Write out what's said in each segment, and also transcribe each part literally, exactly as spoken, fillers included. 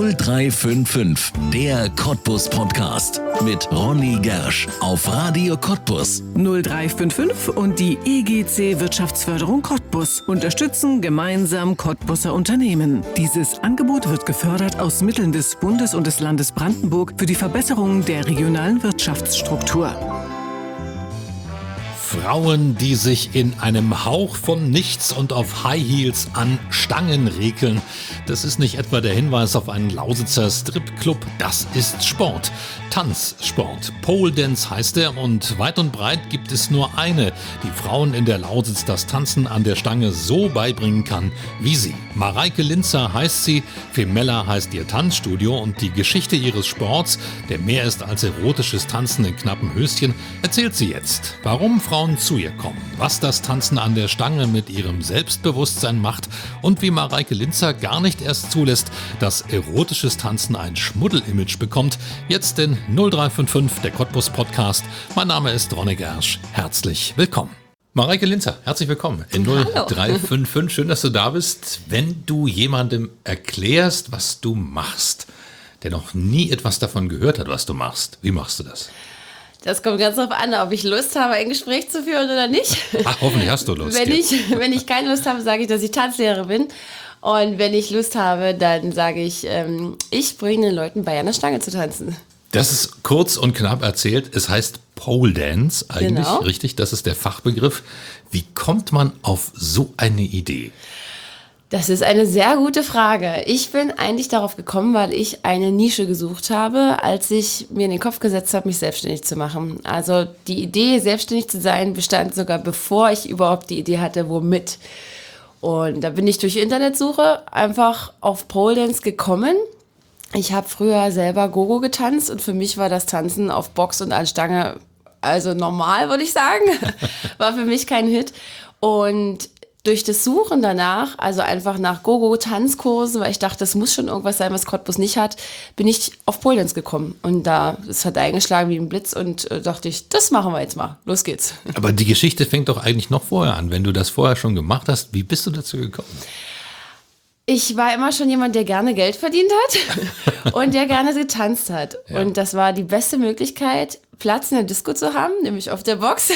null drei fünf fünf, der Cottbus Podcast mit Ronny Gersch auf Radio Cottbus. null drei fünf fünf und die E G C Wirtschaftsförderung Cottbus unterstützen gemeinsam Cottbuser Unternehmen. Dieses Angebot wird gefördert aus Mitteln des Bundes und des Landes Brandenburg für die Verbesserung der regionalen Wirtschaftsstruktur. Frauen, die sich in einem Hauch von nichts und auf High Heels an Stangen rekeln. Das ist nicht etwa der Hinweis auf einen Lausitzer Stripclub, das ist Sport. Tanzsport. Pole Dance heißt er und weit und breit gibt es nur eine, die Frauen in der Lausitz das Tanzen an der Stange so beibringen kann wie sie. Mareike Linzer heißt sie, Femella heißt ihr Tanzstudio und die Geschichte ihres Sports, der mehr ist als erotisches Tanzen in knappen Höschen, erzählt sie jetzt. Warum Frauen zu ihr kommen, was das Tanzen an der Stange mit ihrem Selbstbewusstsein macht und wie Mareike Linzer gar nicht erst zulässt, dass erotisches Tanzen ein Schmuddelimage bekommt. Jetzt in null drei fünf fünf, der Cottbus Podcast. Mein Name ist Ronny Gersch. Herzlich willkommen. Mareike Linzer, herzlich willkommen in null drei fünf fünf. Schön, dass du da bist. Wenn du jemandem erklärst, was du machst, der noch nie etwas davon gehört hat, was du machst, wie machst du das? Das kommt ganz darauf an, ob ich Lust habe, ein Gespräch zu führen oder nicht. Ach, hoffentlich hast du Lust. Wenn ich, wenn ich keine Lust habe, sage ich, dass ich Tanzlehrerin bin. Und wenn ich Lust habe, dann sage ich, ähm, ich bringe den Leuten bei, an der Stange zu tanzen. Das ist kurz und knapp erzählt. Es heißt Pole Dance eigentlich, genau. Richtig? Das ist der Fachbegriff. Wie kommt man auf so eine Idee? Das ist eine sehr gute Frage. Ich bin eigentlich darauf gekommen, weil ich eine Nische gesucht habe, als ich mir in den Kopf gesetzt habe, mich selbstständig zu machen. Also die Idee, selbstständig zu sein, bestand sogar bevor ich überhaupt die Idee hatte, womit. Und da bin ich durch Internetsuche einfach auf Pole Dance gekommen. Ich habe früher selber Gogo getanzt und für mich war das Tanzen auf Box und an Stange, also normal, würde ich sagen, war für mich kein Hit. Und durch das Suchen danach, also einfach nach Gogo-Tanzkursen, weil ich dachte, das muss schon irgendwas sein, was Cottbus nicht hat, bin ich auf Pole Dance gekommen. Und da, es hat eingeschlagen wie ein Blitz und äh, dachte ich, das machen wir jetzt mal. Los geht's. Aber die Geschichte fängt doch eigentlich noch vorher an. Wenn du das vorher schon gemacht hast, wie bist du dazu gekommen? Ich war immer schon jemand, der gerne Geld verdient hat und der gerne getanzt hat. Ja. Und das war die beste Möglichkeit, Platz in der Disco zu haben, nämlich auf der Box,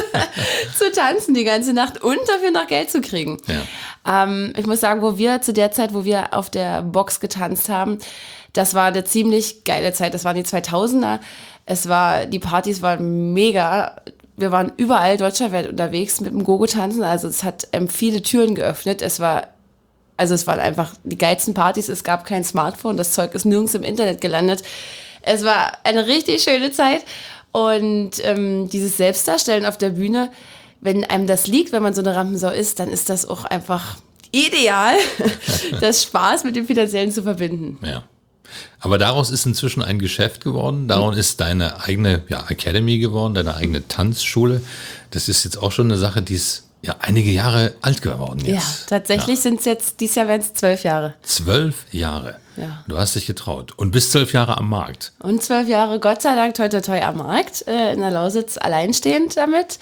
zu tanzen die ganze Nacht und dafür noch Geld zu kriegen. Ja. Ähm, ich muss sagen, wo wir zu der Zeit, wo wir auf der Box getanzt haben, das war eine ziemlich geile Zeit. Das waren die zweitausender. Es war, die Partys waren mega. Wir waren überall deutschlandweit unterwegs mit dem Gogo-Tanzen. Also es hat ähm, viele Türen geöffnet. Es war Also es waren einfach die geilsten Partys, es gab kein Smartphone, das Zeug ist nirgends im Internet gelandet. Es war eine richtig schöne Zeit und ähm, dieses Selbstdarstellen auf der Bühne, wenn einem das liegt, wenn man so eine Rampensau ist, dann ist das auch einfach ideal, das Spaß mit dem Finanziellen zu verbinden. Ja. Aber daraus ist inzwischen ein Geschäft geworden, daraus ist deine eigene ja, Academy geworden, deine eigene Tanzschule. Das ist jetzt auch schon eine Sache, die ist ja einige Jahre alt geworden jetzt. Ja, tatsächlich ja. sind es jetzt, dieses Jahr werden es zwölf Jahre. Zwölf Jahre. Ja. Du hast dich getraut und bist zwölf Jahre am Markt. Und zwölf Jahre, Gott sei Dank, toi toi toi am Markt, äh, in der Lausitz alleinstehend damit.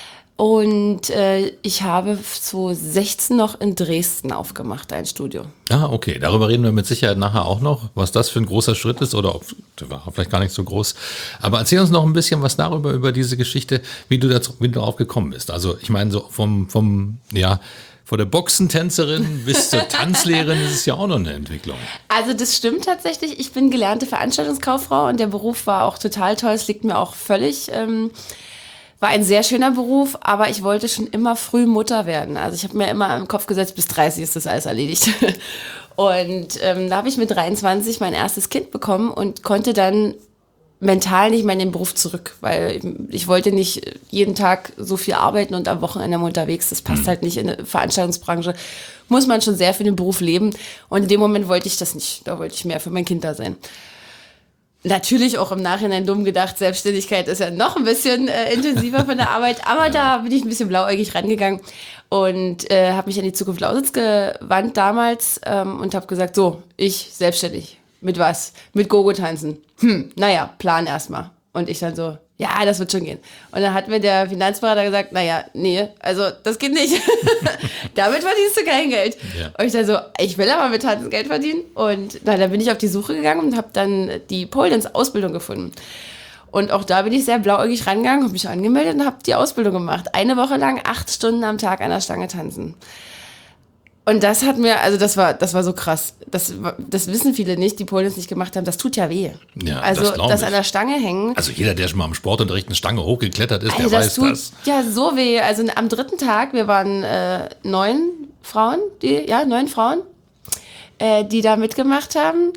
Und äh, ich habe zweitausendsechzehn noch in Dresden aufgemacht, ein Studio. Ah, okay. Darüber reden wir mit Sicherheit nachher auch noch, was das für ein großer Schritt ist oder ob, der war vielleicht gar nicht so groß. Aber erzähl uns noch ein bisschen was darüber, über diese Geschichte, wie du, dazu, wie du darauf gekommen bist. Also ich meine, so vom, vom ja, von der Boxentänzerin bis zur Tanzlehrerin ist es ja auch noch eine Entwicklung. Also das stimmt tatsächlich. Ich bin gelernte Veranstaltungskauffrau und der Beruf war auch total toll. Es liegt mir auch völlig... Ähm, War ein sehr schöner Beruf, aber ich wollte schon immer früh Mutter werden. Also ich habe mir immer im Kopf gesetzt, bis dreißig ist das alles erledigt. Und ähm, da habe ich mit dreiundzwanzig mein erstes Kind bekommen und konnte dann mental nicht mehr in den Beruf zurück, weil ich wollte nicht jeden Tag so viel arbeiten und am Wochenende unterwegs. Das passt mhm. halt nicht in der Veranstaltungsbranche. Muss man schon sehr für den Beruf leben. Und in dem Moment wollte ich das nicht. Da wollte ich mehr für mein Kind da sein. Natürlich auch im Nachhinein dumm gedacht, Selbstständigkeit ist ja noch ein bisschen äh, intensiver von der Arbeit, aber da bin ich ein bisschen blauäugig rangegangen und äh, habe mich an die Zukunft Lausitz gewandt damals ähm, und habe gesagt, so, ich selbstständig. Mit was? Mit Gogo tanzen. Hm, naja, Plan erstmal. Und ich dann so, ja, das wird schon gehen. Und dann hat mir der Finanzberater gesagt, naja, nee, also das geht nicht. Damit verdienst du kein Geld. Ja. Und ich dann so, ich will aber mit Tanzen Geld verdienen. Und na, dann bin ich auf die Suche gegangen und habe dann die Pole Dance Ausbildung gefunden. Und auch da bin ich sehr blauäugig rangegangen, habe mich angemeldet und habe die Ausbildung gemacht. Eine Woche lang, acht Stunden am Tag an der Stange tanzen. Und das hat mir, also das war, das war so krass. Das, das wissen viele nicht, die Pole Dance nicht gemacht haben. Das tut ja weh. Ja, also das, das an der Stange hängen. Also jeder, der schon mal am Sportunterricht eine Stange hochgeklettert ist, also der das weiß tut das. Ja, so weh. Also am dritten Tag, wir waren äh, neun Frauen, die, ja, neun Frauen, äh, die da mitgemacht haben.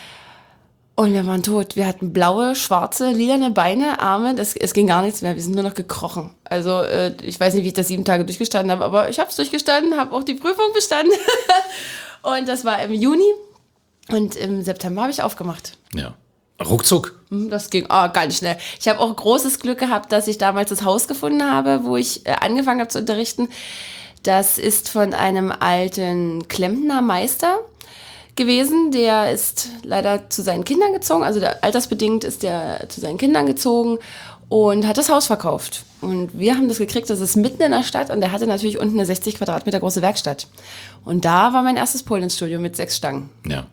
Und wir waren tot. Wir hatten blaue, schwarze, lilane Beine, Arme. Das, es ging gar nichts mehr. Wir sind nur noch gekrochen. Also äh, ich weiß nicht, wie ich das sieben Tage durchgestanden habe, aber ich habe es durchgestanden, habe auch die Prüfung bestanden. Und das war im Juni. Und im September habe ich aufgemacht. Ja. Ruckzuck. Das ging oh, ganz schnell. Ich habe auch großes Glück gehabt, dass ich damals das Haus gefunden habe, wo ich äh, angefangen habe zu unterrichten. Das ist von einem alten Klempner Meister gewesen, der ist leider zu seinen Kindern gezogen, also der, altersbedingt ist der zu seinen Kindern gezogen und hat das Haus verkauft. Und wir haben das gekriegt, das ist mitten in der Stadt und der hatte natürlich unten eine sechzig Quadratmeter große Werkstatt. Und da war mein erstes Pole Dance Studio mit sechs Stangen. Ja.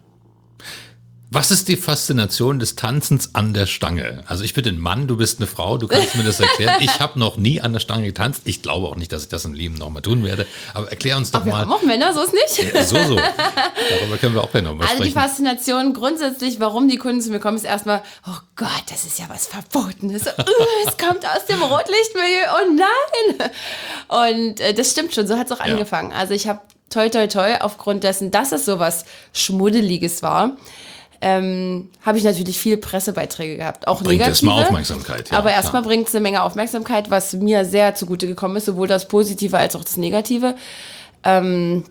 Was ist die Faszination des Tanzens an der Stange? Also ich bin ein Mann, du bist eine Frau, du kannst mir das erklären. Ich habe noch nie an der Stange getanzt. Ich glaube auch nicht, dass ich das im Leben nochmal tun werde. Aber erklär uns doch Aber wir mal. haben auch Männer, so ist nicht. Ja, so, so. Darüber können wir auch gleich nochmal Also sprechen. die Faszination grundsätzlich, warum die Kunden zu mir kommen, ist erstmal, oh Gott, das ist ja was Verbotenes. Uh, es kommt aus dem Rotlichtmilieu, oh nein. Und äh, das stimmt schon, so hat es auch Ja. angefangen. Also ich habe toi toi toi, aufgrund dessen, dass es sowas Schmuddeliges war, ähm, habe ich natürlich viele Pressebeiträge gehabt, auch Bringt negative. erstmal Aufmerksamkeit. Ja, aber erstmal klar. bringt es eine Menge Aufmerksamkeit, was mir sehr zugute gekommen ist, sowohl das Positive als auch das Negative. Ähm,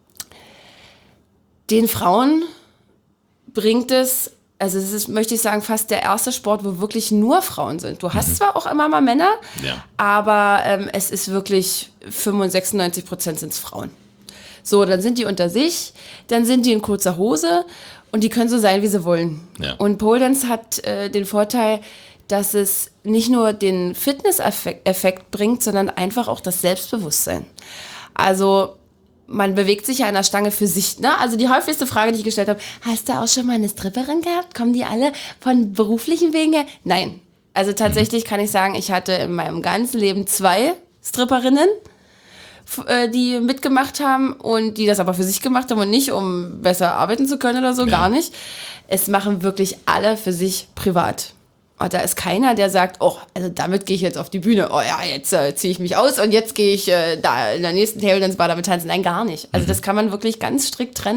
den Frauen bringt es, also es ist, möchte ich sagen, fast der erste Sport, wo wirklich nur Frauen sind. Du hast mhm. zwar auch immer mal Männer, Ja. aber ähm, es ist wirklich fünfundneunzig Prozent sind es Frauen. So, dann sind die unter sich, dann sind die in kurzer Hose und die können so sein, wie sie wollen. Ja. Und Pole Dance hat äh, den Vorteil, dass es nicht nur den Fitness-Effekt bringt, sondern einfach auch das Selbstbewusstsein. Also man bewegt sich ja an der Stange für sich. Ne? Also die häufigste Frage, die ich gestellt habe, hast du auch schon mal eine Stripperin gehabt? Kommen die alle von beruflichen Wegen her? Nein. Also tatsächlich mhm. kann ich sagen, ich hatte in meinem ganzen Leben zwei Stripperinnen, die mitgemacht haben und die das aber für sich gemacht haben und nicht, um besser arbeiten zu können oder so, ja. gar nicht. Es machen wirklich alle für sich privat. Und da ist keiner, der sagt, oh, also damit gehe ich jetzt auf die Bühne. Oh ja, jetzt äh, ziehe ich mich aus und jetzt gehe ich äh, da in der nächsten Table Dance Bar damit tanzen. Nein, gar nicht. Also mhm. das kann man wirklich ganz strikt trennen.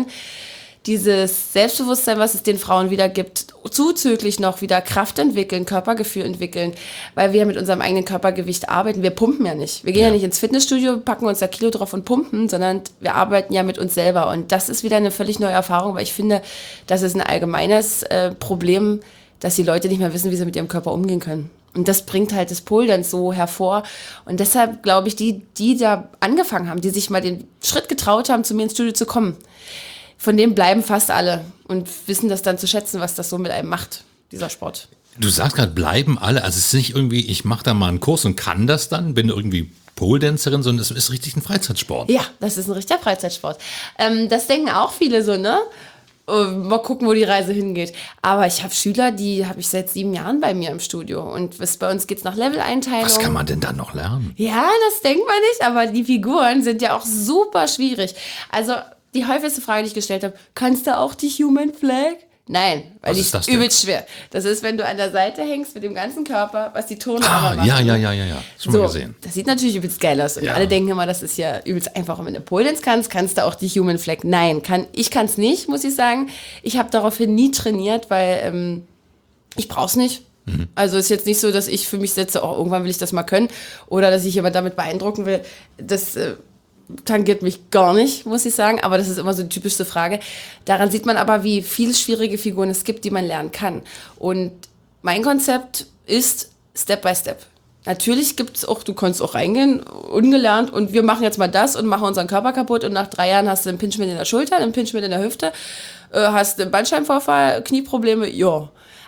Dieses Selbstbewusstsein, was es den Frauen wieder gibt, zuzüglich noch wieder Kraft entwickeln, Körpergefühl entwickeln, weil wir mit unserem eigenen Körpergewicht arbeiten. Wir pumpen ja nicht. Wir gehen ja, ja nicht ins Fitnessstudio, packen uns da Kilo drauf und pumpen, sondern wir arbeiten ja mit uns selber. Und das ist wieder eine völlig neue Erfahrung, weil ich finde, das ist ein allgemeines äh, Problem, dass die Leute nicht mehr wissen, wie sie mit ihrem Körper umgehen können. Und das bringt halt das Pole Dance so hervor. Und deshalb glaube ich, die, die da angefangen haben, die sich mal den Schritt getraut haben, zu mir ins Studio zu kommen, von dem bleiben fast alle und wissen das dann zu schätzen, was das so mit einem macht, dieser Sport. Du sagst gerade, bleiben alle. Also es ist nicht irgendwie, ich mache da mal einen Kurs und kann das dann, bin irgendwie Pole-Dancerin, sondern es ist richtig ein Freizeitsport. Ja, das ist ein richtiger Freizeitsport. Ähm, das denken auch viele so, ne? Mal gucken, wo die Reise hingeht. Aber ich habe Schüler, die habe ich seit sieben Jahren bei mir im Studio. Und bei uns geht's nach Level-Einteilung. Was kann man denn dann noch lernen? Ja, das denkt man nicht, aber die Figuren sind ja auch super schwierig. Also die häufigste Frage, die ich gestellt habe, kannst du auch die Human Flag? Nein, weil die ist übelst schwer. Das ist, wenn du an der Seite hängst mit dem ganzen Körper, was die Turnarme ah, machen. Ja, ja, ja, ja, ja. Schon so, mal gesehen. Das sieht natürlich übelst geil aus. Und ja. alle denken immer, das ist ja übelst einfach. Und wenn du Pole Dance kannst, kannst du auch die Human Flag. Nein, kann, ich kann es nicht, muss ich sagen. Ich habe daraufhin nie trainiert, weil ähm, ich brauche es nicht. Mhm. Also ist jetzt nicht so, dass ich für mich setze, oh, irgendwann will ich das mal können. Oder dass ich jemand damit beeindrucken will. Das äh, tangiert mich gar nicht, muss ich sagen, aber das ist immer so die typischste Frage. Daran sieht man aber, wie viele schwierige Figuren es gibt, die man lernen kann. Und mein Konzept ist Step by Step. Natürlich gibt es auch, du kannst auch reingehen, ungelernt, und wir machen jetzt mal das und machen unseren Körper kaputt und nach drei Jahren hast du einen Pinchment in der Schulter, einen Pinchment in der Hüfte, äh, hast einen Bandscheibenvorfall, Knieprobleme, ja.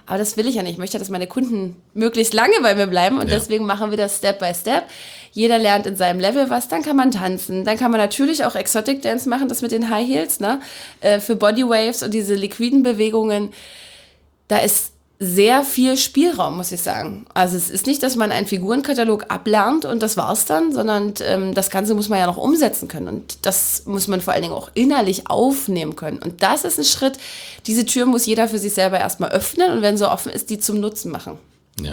Aber das will ich ja nicht. Ich möchte, dass meine Kunden möglichst lange bei mir bleiben und ja. deswegen machen wir das Step by Step. Jeder lernt in seinem Level was, dann kann man tanzen, dann kann man natürlich auch Exotic Dance machen, das mit den High Heels, ne? Äh, für Body Waves und diese liquiden Bewegungen. Da ist sehr viel Spielraum, muss ich sagen. Also es ist nicht, dass man einen Figurenkatalog ablernt und das war's dann, sondern ähm, das Ganze muss man ja noch umsetzen können und das muss man vor allen Dingen auch innerlich aufnehmen können. Und das ist ein Schritt, diese Tür muss jeder für sich selber erstmal öffnen und wenn sie offen ist, die zum Nutzen machen. Ja.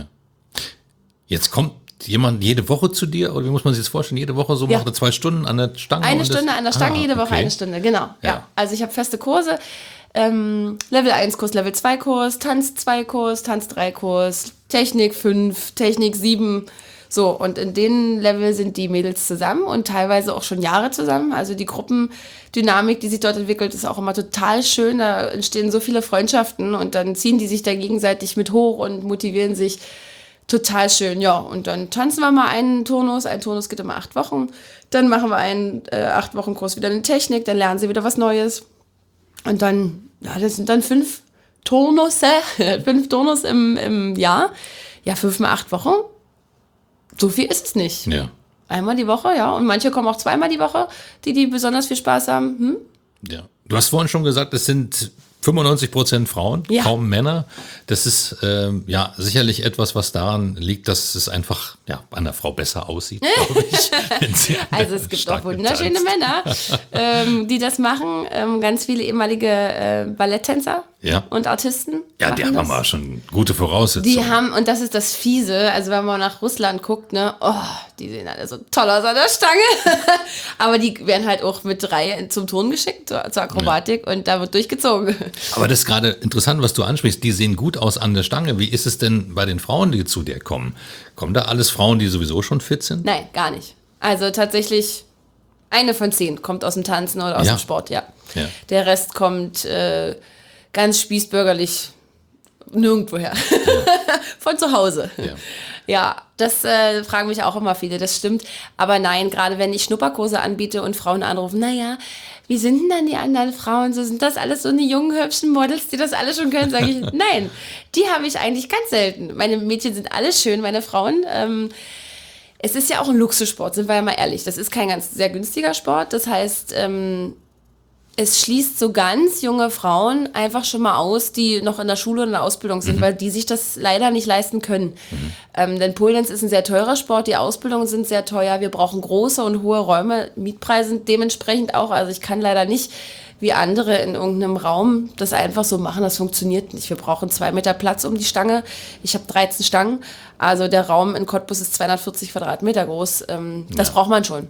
Jetzt kommt jemand jede Woche zu dir, oder wie muss man sich das vorstellen? Jede Woche so ja. macht er zwei Stunden an der Stange? Eine Stunde das, an der Stange, ah, jede Woche okay. eine Stunde, genau. Ja. Ja. Also ich habe feste Kurse. Ähm, Level eins Kurs, Level zwei Kurs, Tanz zwei Kurs, Tanz drei Kurs, Technik fünf, Technik sieben. So, und in den Level sind die Mädels zusammen und teilweise auch schon Jahre zusammen. Also die Gruppendynamik, die sich dort entwickelt, ist auch immer total schön. Da entstehen so viele Freundschaften und dann ziehen die sich da gegenseitig mit hoch und motivieren sich. Total schön, ja. Und dann tanzen wir mal einen Turnus. Ein Turnus geht immer acht Wochen. Dann machen wir einen äh, acht Wochen Kurs wieder in Technik. Dann lernen sie wieder was Neues. Und dann, ja, das sind dann fünf Turnusse, fünf Turnus im, im Jahr. Ja, fünf mal acht Wochen. So viel ist es nicht. Ja. Einmal die Woche, ja. Und manche kommen auch zweimal die Woche, die, die besonders viel Spaß haben. Hm? Ja. Du hast vorhin schon gesagt, es sind fünfundneunzig Prozent Frauen, ja. kaum Männer. Das ist ähm, ja sicherlich etwas, was daran liegt, dass es einfach ja, an der Frau besser aussieht, glaube ich. Wenn sie also es gibt auch wunderschöne tanzt. Männer, ähm, die das machen. Ähm, ganz viele ehemalige äh, Balletttänzer ja. und Artisten. Ja, die haben das. aber schon gute Voraussetzungen. Die haben, und das ist das Fiese, also wenn man nach Russland guckt, ne, oh, die sehen alle so toll aus an der Stange. Aber die werden halt auch mit drei zum Turnen geschickt, zur, zur Akrobatik ja. und da wird durchgezogen. Aber das ist gerade interessant, was du ansprichst. Die sehen gut aus an der Stange. Wie ist es denn bei den Frauen, die zu dir kommen? Kommen da alles Frauen, die sowieso schon fit sind? Nein, gar nicht. Also tatsächlich eine von zehn kommt aus dem Tanzen oder aus ja. dem Sport, ja. ja. Der Rest kommt äh, ganz spießbürgerlich nirgendwoher. Ja. Von zu Hause. Ja. Ja, das äh, fragen mich auch immer viele, das stimmt. Aber nein, gerade wenn ich Schnupperkurse anbiete und Frauen anrufen, naja, wie sind denn dann die anderen Frauen? So, sind das alles so eine jungen, hübschen Models, die das alle schon können? Sage ich, nein, die habe ich eigentlich ganz selten. Meine Mädchen sind alle schön, meine Frauen. Ähm, es ist ja auch ein Luxussport, sind wir ja mal ehrlich. Das ist kein ganz sehr günstiger Sport. Das heißt, ähm, es schließt so ganz junge Frauen einfach schon mal aus, die noch in der Schule oder in der Ausbildung sind, mhm. weil die sich das leider nicht leisten können. Mhm. Ähm, denn Pole Dance ist ein sehr teurer Sport, die Ausbildungen sind sehr teuer, wir brauchen große und hohe Räume, Mietpreise dementsprechend auch. Also ich kann leider nicht wie andere in irgendeinem Raum das einfach so machen, das funktioniert nicht. Wir brauchen zwei Meter Platz um die Stange. Ich habe dreizehn Stangen, also der Raum in Cottbus ist zweihundertvierzig Quadratmeter groß. Ähm, das ja. braucht man schon.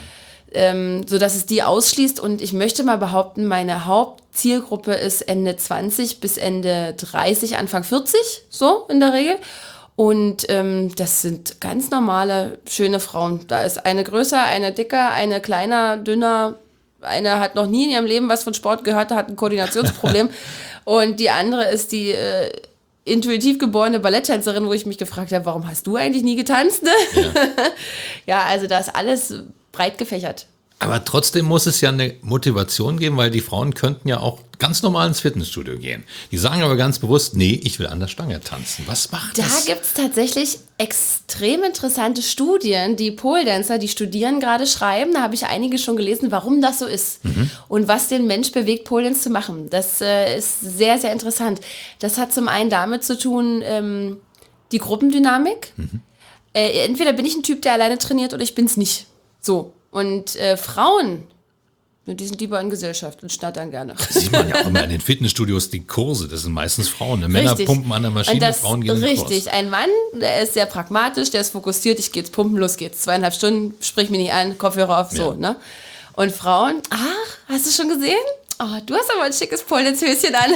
Ähm, so dass es die ausschließt und ich möchte mal behaupten, meine Hauptzielgruppe ist Ende zwanzig bis Ende dreißig, Anfang vierzig, so in der Regel. Und ähm, das sind ganz normale, schöne Frauen. Da ist eine größer, eine dicker, eine kleiner, dünner, eine hat noch nie in ihrem Leben was von Sport gehört, hat ein Koordinationsproblem und die andere ist die äh, intuitiv geborene Balletttänzerin, wo ich mich gefragt habe, warum hast du eigentlich nie getanzt? Ne? Ja. Ja, also da ist alles breit gefächert. Aber trotzdem muss es ja eine Motivation geben, weil die Frauen könnten ja auch ganz normal ins Fitnessstudio gehen. Die sagen aber ganz bewusst, nee, ich will an der Stange tanzen. Was macht da das? Da gibt es tatsächlich extrem interessante Studien, die Pole Dancer, die studieren gerade, schreiben. Da habe ich einige schon gelesen, warum das so ist mhm. und was den Mensch bewegt, Pole Dance zu machen. Das äh, ist sehr, sehr interessant. Das hat zum einen damit zu tun, ähm, die Gruppendynamik. Mhm. Äh, entweder bin ich ein Typ, der alleine trainiert oder ich bin es nicht. So. Und äh, Frauen, die sind lieber in Gesellschaft und schnattern gerne. Das sieht man ja auch immer in den Fitnessstudios, die Kurse, das sind meistens Frauen. Männer richtig. Pumpen an der Maschine, und das, Frauen gehen in den Kurs. Richtig, ein Mann, der ist sehr pragmatisch, der ist fokussiert, ich gehe jetzt pumpen, los geht's. Zweieinhalb Stunden, sprich mich nicht an, Kopfhörer auf, so, ja. ne? Und Frauen, ach, hast du schon gesehen? Oh, du hast aber ein schickes Pole Dance Höschen an.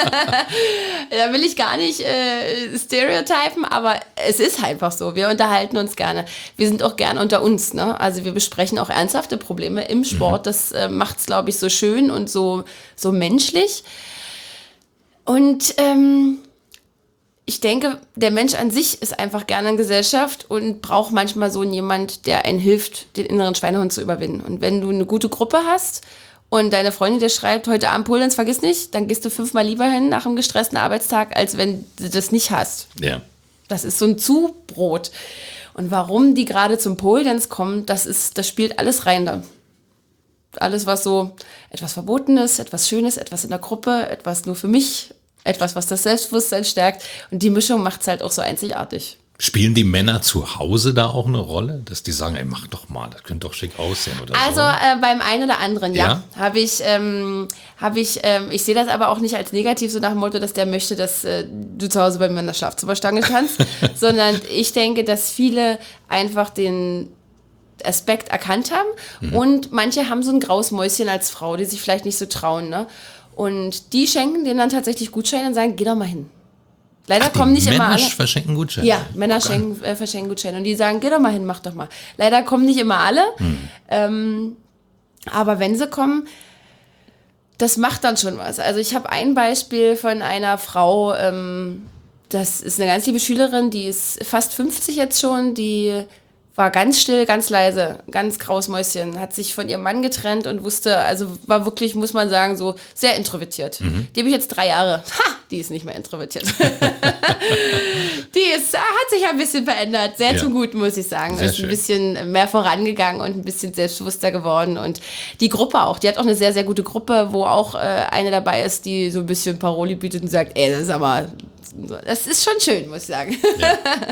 Da will ich gar nicht äh, stereotypen, aber es ist einfach so. Wir unterhalten uns gerne. Wir sind auch gerne unter uns. Ne? Also wir besprechen auch ernsthafte Probleme im Sport. Mhm. Das äh, macht es, glaube ich, so schön und so, so menschlich. Und ähm, ich denke, der Mensch an sich ist einfach gerne in Gesellschaft und braucht manchmal so jemand, der einen hilft, den inneren Schweinehund zu überwinden. Und wenn du eine gute Gruppe hast und deine Freundin dir schreibt, heute Abend Pole Dance, vergiss nicht, dann gehst du fünfmal lieber hin nach einem gestressten Arbeitstag, als wenn du das nicht hast. Ja. Das ist so ein Zubrot. Und warum die gerade zum Pole Dance kommen, das ist, das spielt alles rein da. Alles, was so etwas Verbotenes, etwas Schönes, etwas in der Gruppe, etwas nur für mich, etwas, was das Selbstbewusstsein stärkt. Und die Mischung macht es halt auch so einzigartig. Spielen die Männer zu Hause da auch eine Rolle? Dass die sagen, ey, mach doch mal, das könnte doch schick aussehen oder also, so? Also äh, beim einen oder anderen, ja. Ja? Habe ich, ähm, habe ich, ähm, ich sehe das aber auch nicht als negativ, so nach dem Motto, dass der möchte, dass äh, du zu Hause bei mir in der Schlafzimmerstange tanzt, sondern ich denke, dass viele einfach den Aspekt erkannt haben mhm. und manche haben so ein graues Mäuschen als Frau, die sich vielleicht nicht so trauen, ne? Und die schenken denen dann tatsächlich Gutscheine und sagen, geh doch mal hin. Leider Ach, kommen nicht Männer immer alle. verschenken Gutscheine? Ja, Männer okay. schenken, äh, verschenken Gutscheine und die sagen, geh doch mal hin, mach doch mal. Leider kommen nicht immer alle, mhm. ähm, aber wenn sie kommen, das macht dann schon was. Also ich habe ein Beispiel von einer Frau, ähm, das ist eine ganz liebe Schülerin, die ist fast fünfzig jetzt schon, die war ganz still, ganz leise, ganz graues Mäuschen, hat sich von ihrem Mann getrennt und wusste, also war wirklich, muss man sagen, so sehr introvertiert. Mhm. Die habe ich jetzt drei Jahre. Ha, die ist nicht mehr introvertiert. Die ist, hat sich ein bisschen verändert, sehr ja. zum Guten, muss ich sagen. Sehr ist schön. Ein bisschen mehr vorangegangen und ein bisschen selbstbewusster geworden. Und die Gruppe auch, die hat auch eine sehr, sehr gute Gruppe, wo auch äh, eine dabei ist, die so ein bisschen Paroli bietet und sagt, ey, das ist aber, das ist schon schön, muss ich sagen. Ja.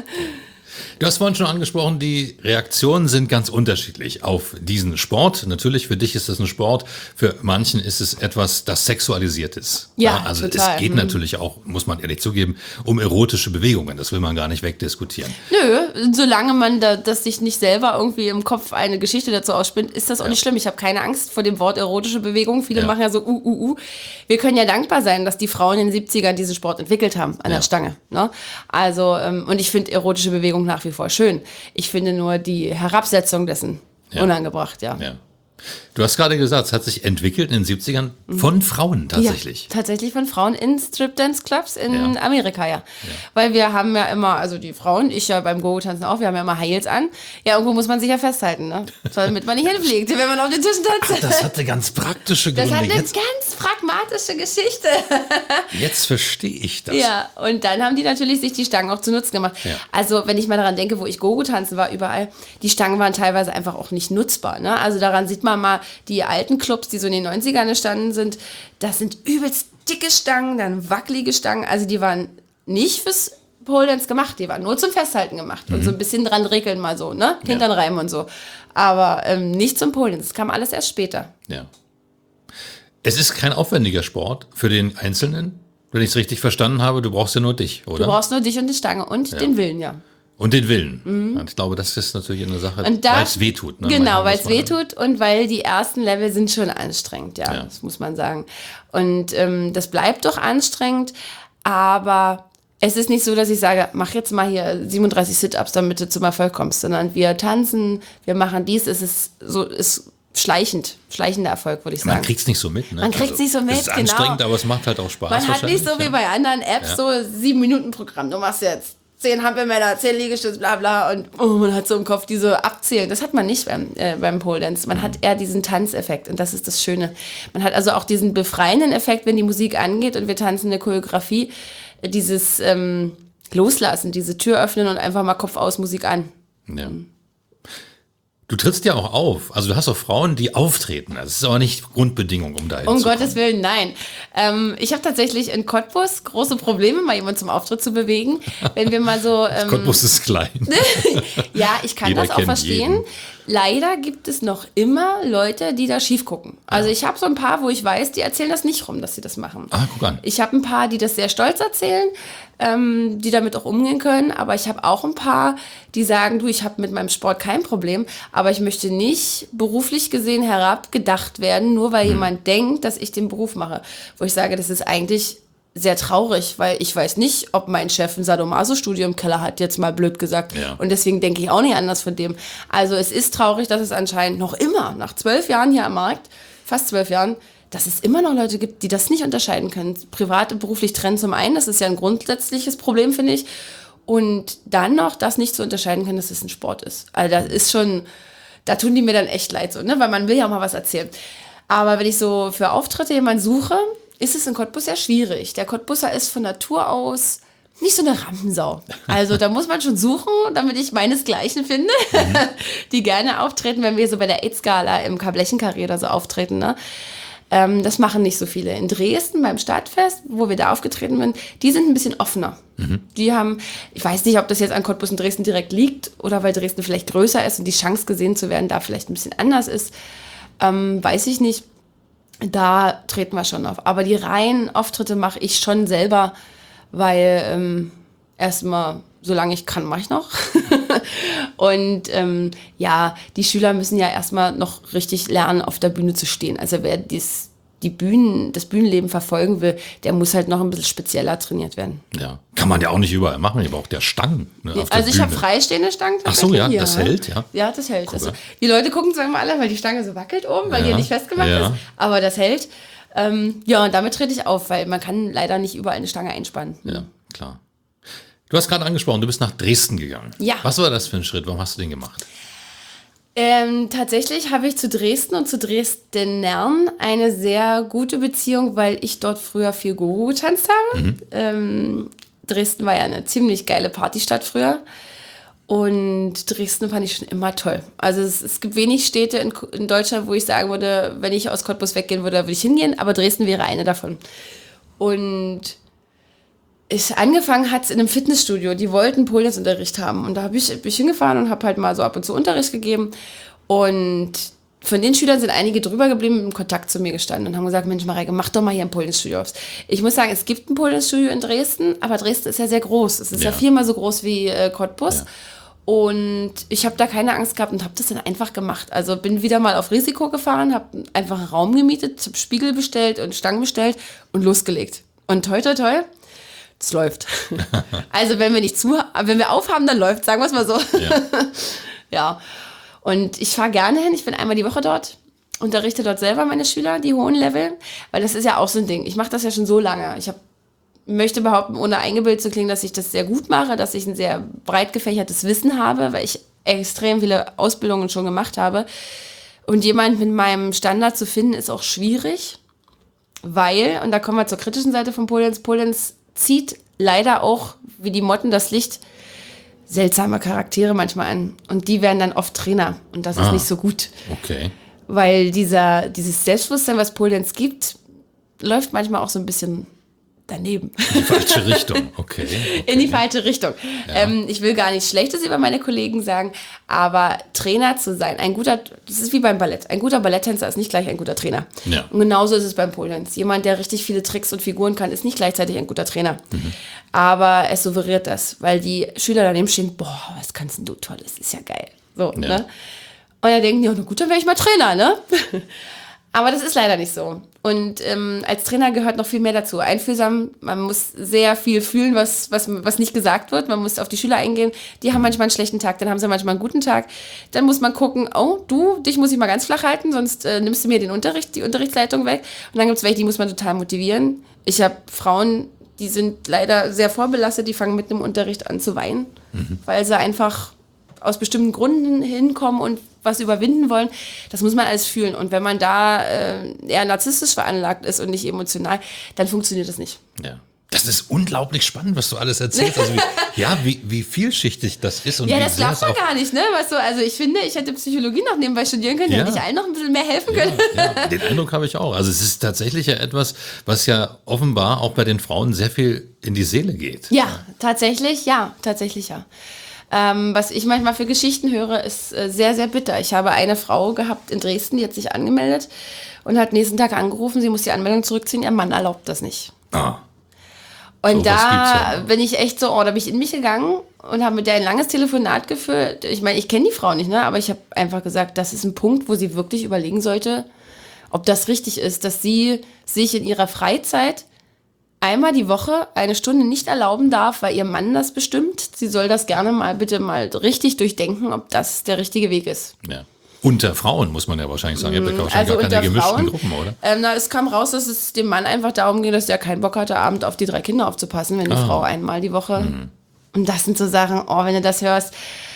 Du hast vorhin schon angesprochen, die Reaktionen sind ganz unterschiedlich auf diesen Sport. Natürlich, für dich ist das ein Sport, für manchen ist es etwas, das sexualisiert ist. Ja, also total. Es geht mhm. natürlich auch, muss man ehrlich zugeben, um erotische Bewegungen. Das will man gar nicht wegdiskutieren. Nö, solange man da, das sich nicht selber irgendwie im Kopf eine Geschichte dazu ausspinnt, ist das auch ja. nicht schlimm. Ich habe keine Angst vor dem Wort erotische Bewegung. Viele ja. machen ja so uh, uh, uh. Wir können ja dankbar sein, dass die Frauen in den siebzigern diesen Sport entwickelt haben, an ja. der Stange. Ne? Also, ähm, und ich finde erotische Bewegung nach wie vor schön. Ich finde nur die Herabsetzung dessen ja. unangebracht, ja. ja. Du hast gerade gesagt, es hat sich entwickelt in den siebzigern von Frauen tatsächlich. Ja, tatsächlich von Frauen in Strip-Dance-Clubs in ja. Amerika, ja. ja. Weil wir haben ja immer, also die Frauen, ich ja beim Go-Tanzen auch, wir haben ja immer High Heels an. Ja, irgendwo muss man sich ja festhalten, ne? Damit man nicht hinfliegt, wenn man auf den Tischen tanzt. Ach, das hatte ganz praktische Gründe. Das hat eine jetzt, ganz pragmatische Geschichte. Jetzt verstehe ich das. Ja, und dann haben die natürlich sich die Stangen auch zu Nutzen gemacht. Ja. Also, wenn ich mal daran denke, wo ich Go-Tanzen war, überall, die Stangen waren teilweise einfach auch nicht nutzbar, ne? Also daran sieht man mal, die alten Clubs, die so in den neunzigern entstanden sind, das sind übelst dicke Stangen, dann wackelige Stangen, also die waren nicht fürs Pole Dance gemacht, die waren nur zum Festhalten gemacht mhm. und so ein bisschen dran regeln mal so, ne, Hintern ja. reiben und so, aber ähm, nicht zum Pole Dance, das kam alles erst später. Ja. Es ist kein aufwendiger Sport für den Einzelnen, wenn ich es richtig verstanden habe, du brauchst ja nur dich, oder? Du brauchst nur dich und die Stange und ja. den Willen, ja. Und den Willen. Mhm. Ich glaube, das ist natürlich eine Sache, weil es wehtut. Ne? Genau, weil es wehtut und weil die ersten Level sind schon anstrengend, ja, ja. das muss man sagen. Und ähm, das bleibt doch anstrengend, aber es ist nicht so, dass ich sage, mach jetzt mal hier siebenunddreißig Sit-Ups, damit du zum Erfolg kommst, sondern wir tanzen, wir machen dies, es ist so, ist schleichend, schleichender Erfolg, würde ich sagen. Man kriegt es nicht so mit, ne? Man kriegt es nicht so mit, genau. Es ist anstrengend, aber es macht halt auch Spaß. Man hat nicht so wie ja. bei anderen Apps ja. so sieben Minuten Programm, du machst jetzt zehn Hampelmänner, zehn Liegestütze, bla bla und oh, man hat so im Kopf diese Abzählen. Das hat man nicht beim, äh, beim Pole Dance. Man mhm. hat eher diesen Tanzeffekt und das ist das Schöne. Man hat also auch diesen befreienden Effekt, wenn die Musik angeht und wir tanzen eine Choreografie, dieses ähm, Loslassen, diese Tür öffnen und einfach mal Kopf aus, Musik an. Ja. Du trittst ja auch auf. Also du hast auch Frauen, die auftreten. Das ist aber nicht Grundbedingung, um da hinzukommen. Um Gottes Willen, nein. Ähm, ich habe tatsächlich in Cottbus große Probleme, mal jemanden zum Auftritt zu bewegen. Wenn wir mal so... Ähm, Cottbus ist klein. Ja, ich kann Jeder das auch verstehen. Jeden. Leider gibt es noch immer Leute, die da schief gucken. Also ich habe so ein paar, wo ich weiß, die erzählen das nicht rum, dass sie das machen. Ah, guck an. Ich habe ein paar, die das sehr stolz erzählen, ähm, die damit auch umgehen können. Aber ich habe auch ein paar, die sagen, du, ich habe mit meinem Sport kein Problem, aber ich möchte nicht beruflich gesehen herabgedacht werden, nur weil hm. jemand denkt, dass ich den Beruf mache. Wo ich sage, das ist eigentlich sehr traurig, weil ich weiß nicht, ob mein Chef ein Sadomaso-Studio im Keller hat, jetzt mal blöd gesagt. Ja. Und deswegen denke ich auch nicht anders von dem. Also es ist traurig, dass es anscheinend noch immer, nach zwölf Jahren hier am Markt, fast zwölf Jahren, dass es immer noch Leute gibt, die das nicht unterscheiden können. Privat und beruflich trennen zum einen, das ist ja ein grundsätzliches Problem, finde ich. Und dann noch das nicht zu unterscheiden können, dass es ein Sport ist. Also das ist schon, da tun die mir dann echt leid so, ne? Weil man will ja auch mal was erzählen. Aber wenn ich so für Auftritte jemanden suche, ist es in Cottbus sehr schwierig. Der Cottbusser ist von Natur aus nicht so eine Rampensau. Also da muss man schon suchen, damit ich meinesgleichen finde, mhm. die gerne auftreten, wenn wir so bei der AIDS-Gala im Kablechenkarree oder so auftreten. Ne? Ähm, das machen nicht so viele. In Dresden beim Stadtfest, wo wir da aufgetreten sind, die sind ein bisschen offener. Mhm. Die haben, ich weiß nicht, ob das jetzt an Cottbus und Dresden direkt liegt oder weil Dresden vielleicht größer ist und die Chance gesehen zu werden da vielleicht ein bisschen anders ist. Ähm, weiß ich nicht. Da treten wir schon auf. Aber die reinen Auftritte mache ich schon selber, weil ähm, erstmal, solange ich kann, mache ich noch. Und ähm, ja, die Schüler müssen ja erstmal noch richtig lernen, auf der Bühne zu stehen. Also wer dies, die Bühnen, das Bühnenleben verfolgen will, der muss halt noch ein bisschen spezieller trainiert werden. Ja, kann man ja auch nicht überall machen. Ich brauche ja Stangen. Ne, auf also der ich habe Bühne. freistehende Stangen. Ach so, ja, hier, das ne? hält, ja. Ja, das hält. Cool. Also, die Leute gucken zwar immer alle, weil die Stange so wackelt oben, weil ja. die ja nicht festgemacht ja. ist. Aber das hält. Ähm, ja, und damit trete ich auf, weil man kann leider nicht überall eine Stange einspannen. Ja, klar. Du hast gerade angesprochen, du bist nach Dresden gegangen. Ja. Was war das für ein Schritt? Warum hast du den gemacht? Ähm, tatsächlich habe ich zu Dresden und zu Dresdenern eine sehr gute Beziehung, weil ich dort früher viel Gogo getanzt habe. Mhm. Ähm, Dresden war ja eine ziemlich geile Partystadt früher. Und Dresden fand ich schon immer toll. Also es, es gibt wenig Städte in, in Deutschland, wo ich sagen würde, wenn ich aus Cottbus weggehen würde, würde ich hingehen. Aber Dresden wäre eine davon. Und ich angefangen hat es in einem Fitnessstudio. Die wollten Pole-Dance-Unterricht haben. Und da hab ich, bin ich hingefahren und habe halt mal so ab und zu Unterricht gegeben. Und von den Schülern sind einige drüber geblieben, im Kontakt zu mir gestanden und haben gesagt, Mensch Mareike, mach doch mal hier ein Pole-Dance-Studio auf. Ich muss sagen, es gibt ein Pole-Dance-Studio in Dresden, aber Dresden ist ja sehr groß. Es ist ja, ja viermal so groß wie äh, Cottbus. Ja. Und ich habe da keine Angst gehabt und habe das dann einfach gemacht. Also bin wieder mal auf Risiko gefahren, habe einfach einen Raum gemietet, habe Spiegel bestellt und Stangen bestellt und losgelegt. Und toi, toi, toi, es läuft. Also wenn wir nicht zu, wenn wir aufhaben, dann läuft, sagen wir es mal so. Ja. Ja. Und ich fahre gerne hin, ich bin einmal die Woche dort, unterrichte dort selber meine Schüler, die hohen Level, weil das ist ja auch so ein Ding. Ich mache das ja schon so lange. Ich habe möchte behaupten, ohne eingebildet zu klingen, dass ich das sehr gut mache, dass ich ein sehr breit gefächertes Wissen habe, weil ich extrem viele Ausbildungen schon gemacht habe. Und jemand mit meinem Standard zu finden, ist auch schwierig, weil, und da kommen wir zur kritischen Seite von Pole Dance, Pole Dance zieht leider auch, wie die Motten das Licht, seltsame Charaktere manchmal an. Und die werden dann oft Trainer. Und das ah, ist nicht so gut. Okay. Weil dieser, dieses Selbstbewusstsein, was Pole Dance gibt, läuft manchmal auch so ein bisschen daneben. In die falsche Richtung, okay. okay. In die falsche Richtung. Ja. Ähm, ich will gar nichts Schlechtes über meine Kollegen sagen, aber Trainer zu sein, ein guter, das ist wie beim Ballett. Ein guter Balletttänzer ist nicht gleich ein guter Trainer. Ja. Und genauso ist es beim Pole Dance. Jemand, der richtig viele Tricks und Figuren kann, ist nicht gleichzeitig ein guter Trainer. Mhm. Aber es suggeriert das, weil die Schüler daneben stehen, boah, was kannst denn du Tolles, ist ja geil. So, ja. Ne? Und dann denken die, ja, na gut, dann wäre ich mal Trainer, ne? Aber das ist leider nicht so. Und ähm, als Trainer gehört noch viel mehr dazu. Einfühlsam, man muss sehr viel fühlen, was, was, was nicht gesagt wird. Man muss auf die Schüler eingehen. Die haben manchmal einen schlechten Tag, dann haben sie manchmal einen guten Tag. Dann muss man gucken, oh, du, dich muss ich mal ganz flach halten, sonst äh, nimmst du mir den Unterricht, die Unterrichtsleitung weg. Und dann gibt es welche, die muss man total motivieren. Ich habe Frauen, die sind leider sehr vorbelastet, die fangen mit dem Unterricht an zu weinen, mhm. weil sie einfach aus bestimmten Gründen hinkommen und was überwinden wollen, das muss man alles fühlen. Und wenn man da äh, eher narzisstisch veranlagt ist und nicht emotional, dann funktioniert das nicht. Ja. Das ist unglaublich spannend, was du alles erzählst. Also wie, ja, wie, wie vielschichtig das ist. Und ja, wie das glaubt man gar nicht, ne? Weißt du, also ich finde, ich hätte Psychologie noch nebenbei studieren können, ja. hätte ich allen noch ein bisschen mehr helfen können. Ja, ja. Den Eindruck habe ich auch. Also es ist tatsächlich ja etwas, was ja offenbar auch bei den Frauen sehr viel in die Seele geht. Ja, tatsächlich, ja, tatsächlich, ja. Ähm, was ich manchmal für Geschichten höre, ist äh, sehr, sehr bitter. Ich habe eine Frau gehabt in Dresden, die hat sich angemeldet und hat nächsten Tag angerufen, sie muss die Anmeldung zurückziehen, ihr Mann erlaubt das nicht. Ah. Und so da ja. bin ich echt so, oh, da bin ich in mich gegangen und habe mit der ein langes Telefonat geführt. Ich meine, ich kenne die Frau nicht, ne? Aber ich habe einfach gesagt, das ist ein Punkt, wo sie wirklich überlegen sollte, ob das richtig ist, dass sie sich in ihrer Freizeit einmal die Woche eine Stunde nicht erlauben darf, weil ihr Mann das bestimmt. Sie soll das gerne mal bitte mal richtig durchdenken, ob das der richtige Weg ist. Ja. Unter Frauen muss man ja wahrscheinlich sagen. Ihr habt ja wahrscheinlich also gar keine gemischten Frauen, Gruppen, oder? Ähm, na, es kam raus, dass es dem Mann einfach darum ging, dass der keinen Bock hatte, abends auf die drei Kinder aufzupassen, wenn die ah. Frau einmal die Woche. Mhm. Und das sind so Sachen, oh, wenn du das hörst,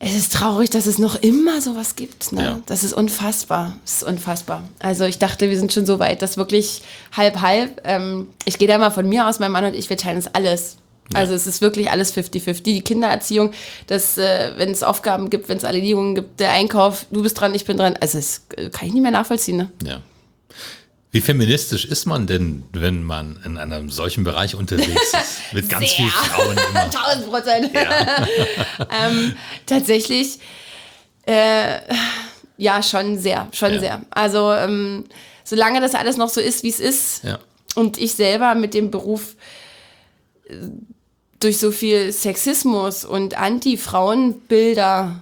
Es ist traurig, dass es noch immer sowas gibt. Ne? Ja. Das ist unfassbar. Das ist unfassbar. Also ich dachte, wir sind schon so weit, dass wirklich halb, halb. Ähm, ich gehe da mal von mir aus, mein Mann und ich, wir teilen das alles. Ja. Also es ist wirklich alles fünfzig fünfzig. Die Kindererziehung, dass, äh, wenn es Aufgaben gibt, wenn es Erledigungen gibt, der Einkauf, du bist dran, ich bin dran. Also das kann ich nicht mehr nachvollziehen. Ne? Ja. Wie feministisch ist man denn, wenn man in einem solchen Bereich unterwegs ist? Mit ganz Sehr. vielen Frauen immer. Tausend Prozent. Ja. ähm, tatsächlich, äh, ja, schon sehr, schon Ja. sehr. Also, ähm, solange das alles noch so ist, wie es ist, Ja. und ich selber mit dem Beruf äh, durch so viel Sexismus und Anti-Frauenbilder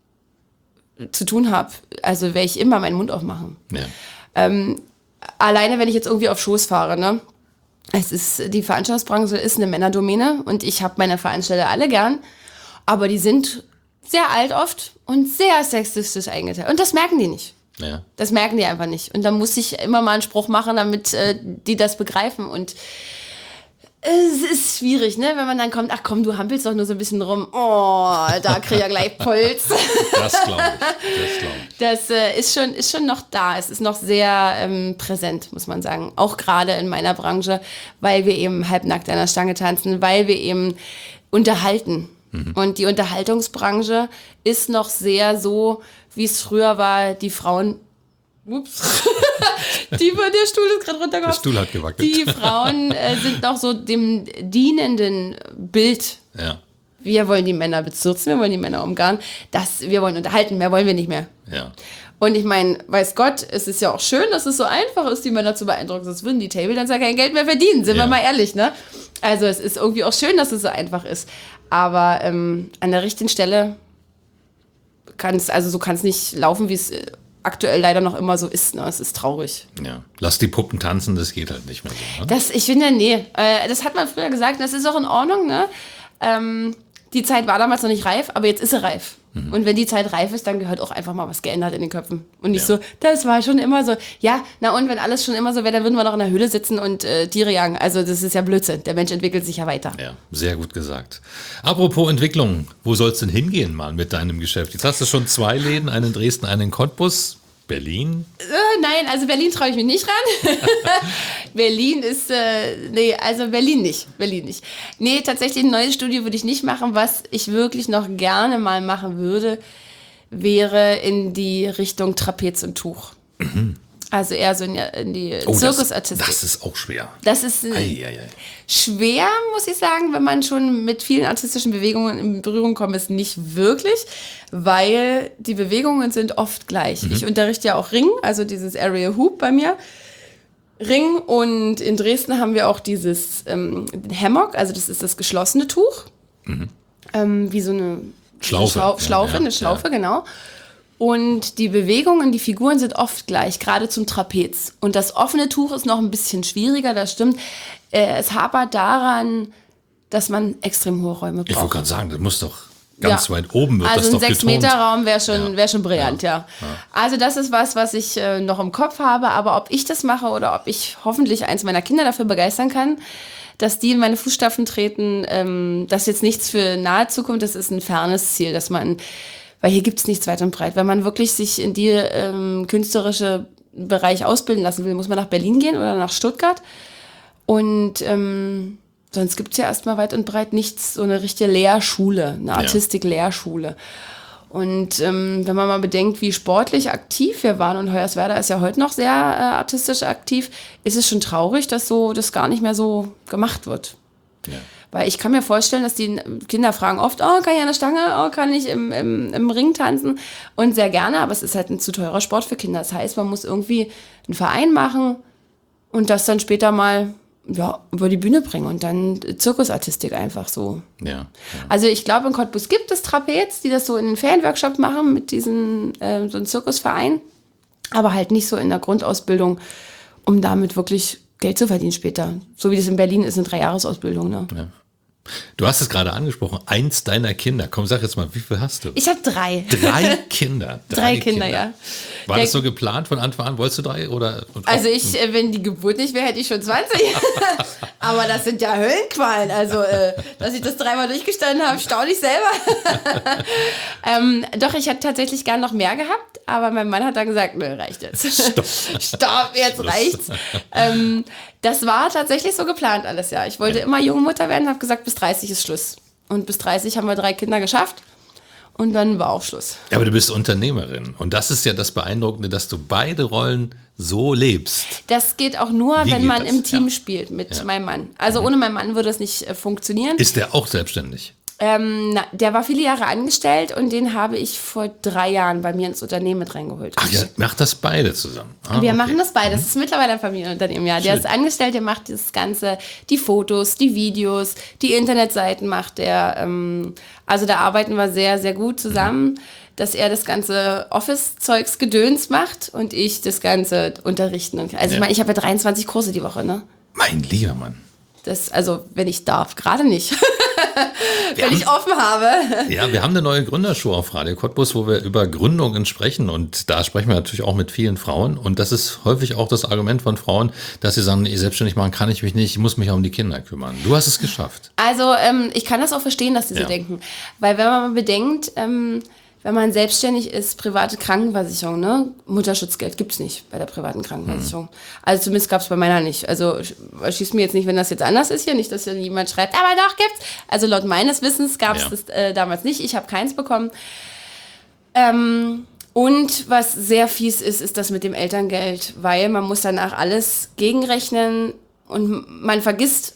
zu tun habe, also werde ich immer meinen Mund aufmachen. Ja. Ähm, alleine, wenn ich jetzt irgendwie auf Shows fahre, ne? Es ist, die Veranstaltungsbranche ist eine Männerdomäne und ich habe meine Veranstalter alle gern, aber die sind sehr alt oft und sehr sexistisch eingeteilt. Und das merken die nicht. Ja. Das merken die einfach nicht. Und da muss ich immer mal einen Spruch machen, damit äh, die das begreifen. Und es ist schwierig, ne? Wenn man dann kommt, ach komm, du hampelst doch nur so ein bisschen rum. Oh, da krieg ich ja gleich Puls. Das glaube ich. Das glaube ich. Das äh, ist, schon, ist schon noch da. Es ist noch sehr ähm, präsent, muss man sagen. Auch gerade in meiner Branche, weil wir eben halbnackt an der Stange tanzen, weil wir eben unterhalten. Mhm. Und die Unterhaltungsbranche ist noch sehr so, wie es früher war, die Frauen... Ups. die, der Stuhl ist gerade runtergekommen. Der Stuhl hat gewackelt. Die Frauen äh, sind noch so dem dienenden Bild. Ja. Wir wollen die Männer bezirzen, wir wollen die Männer umgarnen. Das, wir wollen unterhalten, mehr wollen wir nicht mehr. Ja. Und ich meine, weiß Gott, es ist ja auch schön, dass es so einfach ist, die Männer zu beeindrucken. Sonst würden die Table dann ja kein Geld mehr verdienen, sind Ja. wir mal ehrlich, ne? Also es ist irgendwie auch schön, dass es so einfach ist. Aber ähm, an der richtigen Stelle kann es, also so kann es nicht laufen, wie es aktuell leider noch immer so ist. Ne? Es ist traurig. Ja. Lass die Puppen tanzen, das geht halt nicht mehr so. Ne? Das, ich finde, nee, äh, das hat man früher gesagt, das ist auch in Ordnung, ne? Ähm, die Zeit war damals noch nicht reif, aber jetzt ist sie reif. Mhm. Und wenn die Zeit reif ist, dann gehört auch einfach mal was geändert in den Köpfen. Und nicht Ja. so, das war schon immer so. Ja, na und wenn alles schon immer so wäre, dann würden wir noch in der Höhle sitzen und äh, Tiere jagen. Also das ist ja Blödsinn. Der Mensch entwickelt sich ja weiter. Ja, sehr gut gesagt. Apropos Entwicklung, wo soll es denn hingehen mal mit deinem Geschäft? Jetzt hast du schon zwei Läden, einen in Dresden, einen in Cottbus. Berlin? Äh, nein, also Berlin traue ich mich nicht ran. Berlin ist, äh, nee, also Berlin nicht, Berlin nicht. Nee, tatsächlich ein neues Studio würde ich nicht machen. Was ich wirklich noch gerne mal machen würde, wäre in die Richtung Trapez und Tuch. Mhm. Also eher so in, in die oh, Zirkusartistik. Das, das ist auch schwer. Das ist äh, ei, ei, ei. schwer, muss ich sagen, wenn man schon mit vielen artistischen Bewegungen in Berührung kommt, ist nicht wirklich, weil die Bewegungen sind oft gleich. Mhm. Ich unterrichte ja auch Ring, also dieses Aerial Hoop bei mir. Ring, und in Dresden haben wir auch dieses ähm, Hammock, also das ist das geschlossene Tuch. Mhm. Ähm, wie so eine Schlaufe. Schlau- Schlaufe, ja, ja, eine Schlaufe, ja. genau. Und die Bewegungen, die Figuren sind oft gleich, gerade zum Trapez. Und das offene Tuch ist noch ein bisschen schwieriger, das stimmt. Äh, es hapert daran, dass man extrem hohe Räume braucht. Ich wollte gerade sagen, das muss doch ganz Ja. weit oben wird Also das ein doch sechs betont. Meter Raum wäre schon, Ja. wär schon brillant, ja. Ja. Ja. Also das ist was, was ich äh, noch im Kopf habe. Aber ob ich das mache oder ob ich hoffentlich eins meiner Kinder dafür begeistern kann, dass die in meine Fußstapfen treten, ähm, das ist jetzt nichts für nahe Zukunft, das ist ein fernes Ziel, dass man... Weil hier gibt's nichts weit und breit. Wenn man wirklich sich in die ähm, künstlerische Bereich ausbilden lassen will, muss man nach Berlin gehen oder nach Stuttgart. Und ähm, sonst gibt's ja erstmal weit und breit nichts, so eine richtige Lehrschule, eine Artistik-Lehrschule. Und ähm, wenn man mal bedenkt, wie sportlich aktiv wir waren, und Hoyerswerda ist ja heute noch sehr äh, artistisch aktiv, ist es schon traurig, dass so das gar nicht mehr so gemacht wird. Ja. Weil ich kann mir vorstellen, dass die Kinder fragen oft, oh, kann ich an der Stange, oh, kann ich im, im, im Ring tanzen? Und sehr gerne, aber es ist halt ein zu teurer Sport für Kinder. Das heißt, man muss irgendwie einen Verein machen und das dann später mal ja, über die Bühne bringen und dann Zirkusartistik einfach so. Ja, ja. Also ich glaube, in Cottbus gibt es Trapez, die das so in den Ferienworkshop machen mit diesem äh, so einem Zirkusverein, aber halt nicht so in der Grundausbildung, um damit wirklich Geld zu verdienen später. So wie das in Berlin ist, eine Dreijahresausbildung. Ne? Ja. Du hast es gerade angesprochen, eins deiner Kinder. Komm, sag jetzt mal, wie viel hast du? Ich habe drei. Drei Kinder. Drei, drei Kinder, Kinder, ja. War Der, das so geplant von Anfang an? Wolltest du drei? Oder, also ich, wenn die Geburt nicht wäre, hätte ich schon zwanzig. Aber das sind ja Höllenqualen. Also, äh, dass ich das dreimal durchgestanden habe, staune ich selber. ähm, doch, ich hätte tatsächlich gern noch mehr gehabt, aber mein Mann hat dann gesagt, nö, reicht jetzt. Stopp. Stopp, jetzt reicht's. ähm, das war tatsächlich so geplant alles, ja. Ich wollte ja. immer junge Mutter werden, habe gesagt, bis dreißig ist Schluss. Und bis dreißig haben wir drei Kinder geschafft. Und dann war auch Schluss. Ja, aber du bist Unternehmerin. Und das ist ja das Beeindruckende, dass du beide Rollen so lebst. Das geht auch nur, Wie wenn geht man das? im Team Ja. spielt mit Ja. meinem Mann. Also Mhm. ohne meinen Mann würde das nicht äh, funktionieren. Ist der auch selbstständig? Ähm, na, der war viele Jahre angestellt und den habe ich vor drei Jahren bei mir ins Unternehmen mit reingeholt. Ach, ihr macht das beide zusammen? Ah, Wir okay. machen das beide. Das ist mittlerweile ein Familienunternehmen, ja. Der Schön. ist angestellt, der macht das Ganze, die Fotos, die Videos, die Internetseiten macht er. Ähm, also da arbeiten wir sehr, sehr gut zusammen, dass er das ganze Office-Zeugs Gedöns macht und ich das ganze Unterrichten. Also Ja. ich meine, ich habe ja dreiundzwanzig Kurse die Woche, ne? Mein lieber Mann. Das, also wenn ich darf, gerade nicht. Wir wenn ich offen habe. Ja, wir haben eine neue Gründershow auf Radio Cottbus, wo wir über Gründungen sprechen. Und da sprechen wir natürlich auch mit vielen Frauen. Und das ist häufig auch das Argument von Frauen, dass sie sagen, selbstständig machen kann ich mich nicht, ich muss mich um die Kinder kümmern. Du hast es geschafft. Also ähm, ich kann das auch verstehen, dass die so Ja. denken. Weil wenn man mal bedenkt, ähm, wenn man selbstständig ist, private Krankenversicherung, ne? Mutterschutzgeld gibt's nicht bei der privaten Krankenversicherung. Also zumindest gab's bei meiner nicht. Also schieß mir jetzt nicht, wenn das jetzt anders ist hier, nicht, dass hier jemand schreibt, aber doch gibt's. Also laut meines Wissens gab's Ja. das äh, damals nicht. Ich habe keins bekommen. Ähm, und was sehr fies ist, ist das mit dem Elterngeld, weil man muss danach alles gegenrechnen und man vergisst,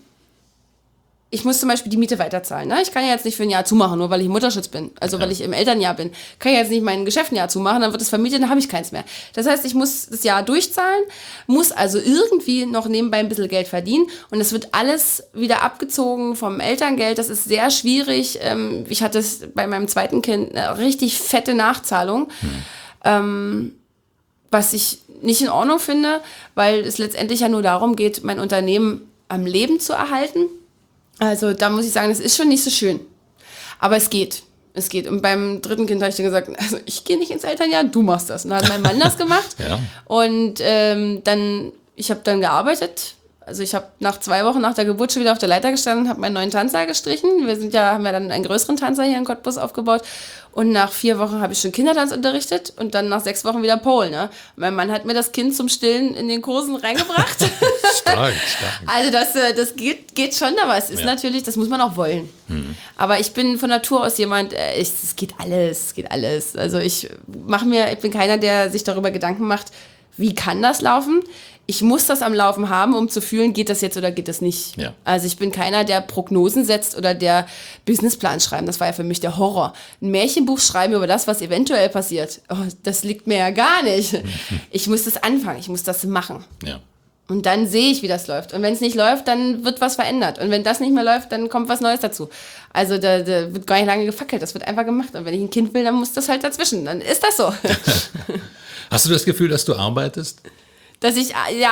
ich muss zum Beispiel die Miete weiterzahlen. Ne? Ich kann ja jetzt nicht für ein Jahr zumachen, nur weil ich im Mutterschutz bin. Also weil ich im Elternjahr bin. Kann ja jetzt nicht mein Geschäft ein Jahr zumachen, dann wird es vermietet, dann habe ich keins mehr. Das heißt, ich muss das Jahr durchzahlen, muss also irgendwie noch nebenbei ein bisschen Geld verdienen. Und es wird alles wieder abgezogen vom Elterngeld. Das ist sehr schwierig. Ähm, ich hatte es bei meinem zweiten Kind eine richtig fette Nachzahlung. Hm. Ähm, was ich nicht in Ordnung finde, weil es letztendlich ja nur darum geht, mein Unternehmen am Leben zu erhalten. Also da muss ich sagen, das ist schon nicht so schön. Aber es geht. Es geht. Und beim dritten Kind habe ich dann gesagt, also ich gehe nicht ins Elternjahr, du machst das. Und dann hat mein Mann das gemacht. Ja. Und ähm, dann, ich habe dann gearbeitet. Also ich habe nach zwei Wochen nach der Geburt schon wieder auf der Leiter gestanden, habe meinen neuen Tanzsaal gestrichen. Wir sind ja, haben ja dann einen größeren Tanzsaal hier in Cottbus aufgebaut. Und nach vier Wochen habe ich schon Kindertanz unterrichtet und dann nach sechs Wochen wieder Pole. Ne? Mein Mann hat mir das Kind zum Stillen in den Kursen reingebracht. Stark, stark. Also das, das geht, geht schon, aber es ist Ja. natürlich, das muss man auch wollen. Mhm. Aber ich bin von Natur aus jemand, äh, ich, es geht alles, es geht alles. Also ich mache mir, ich bin keiner, der sich darüber Gedanken macht, wie kann das laufen? Ich muss das am Laufen haben, um zu fühlen, geht das jetzt oder geht das nicht. Ja. Also ich bin keiner, der Prognosen setzt oder der Businessplan schreiben. Das war ja für mich der Horror. Ein Märchenbuch schreiben über das, was eventuell passiert. Oh, das liegt mir ja gar nicht. Ich muss das anfangen, ich muss das machen. Ja. Und dann sehe ich, wie das läuft. Und wenn es nicht läuft, dann wird was verändert. Und wenn das nicht mehr läuft, dann kommt was Neues dazu. Also da, da wird gar nicht lange gefackelt, das wird einfach gemacht. Und wenn ich ein Kind will, dann muss das halt dazwischen. Dann ist das so. Hast du das Gefühl, dass du arbeitest? Dass ich, ja,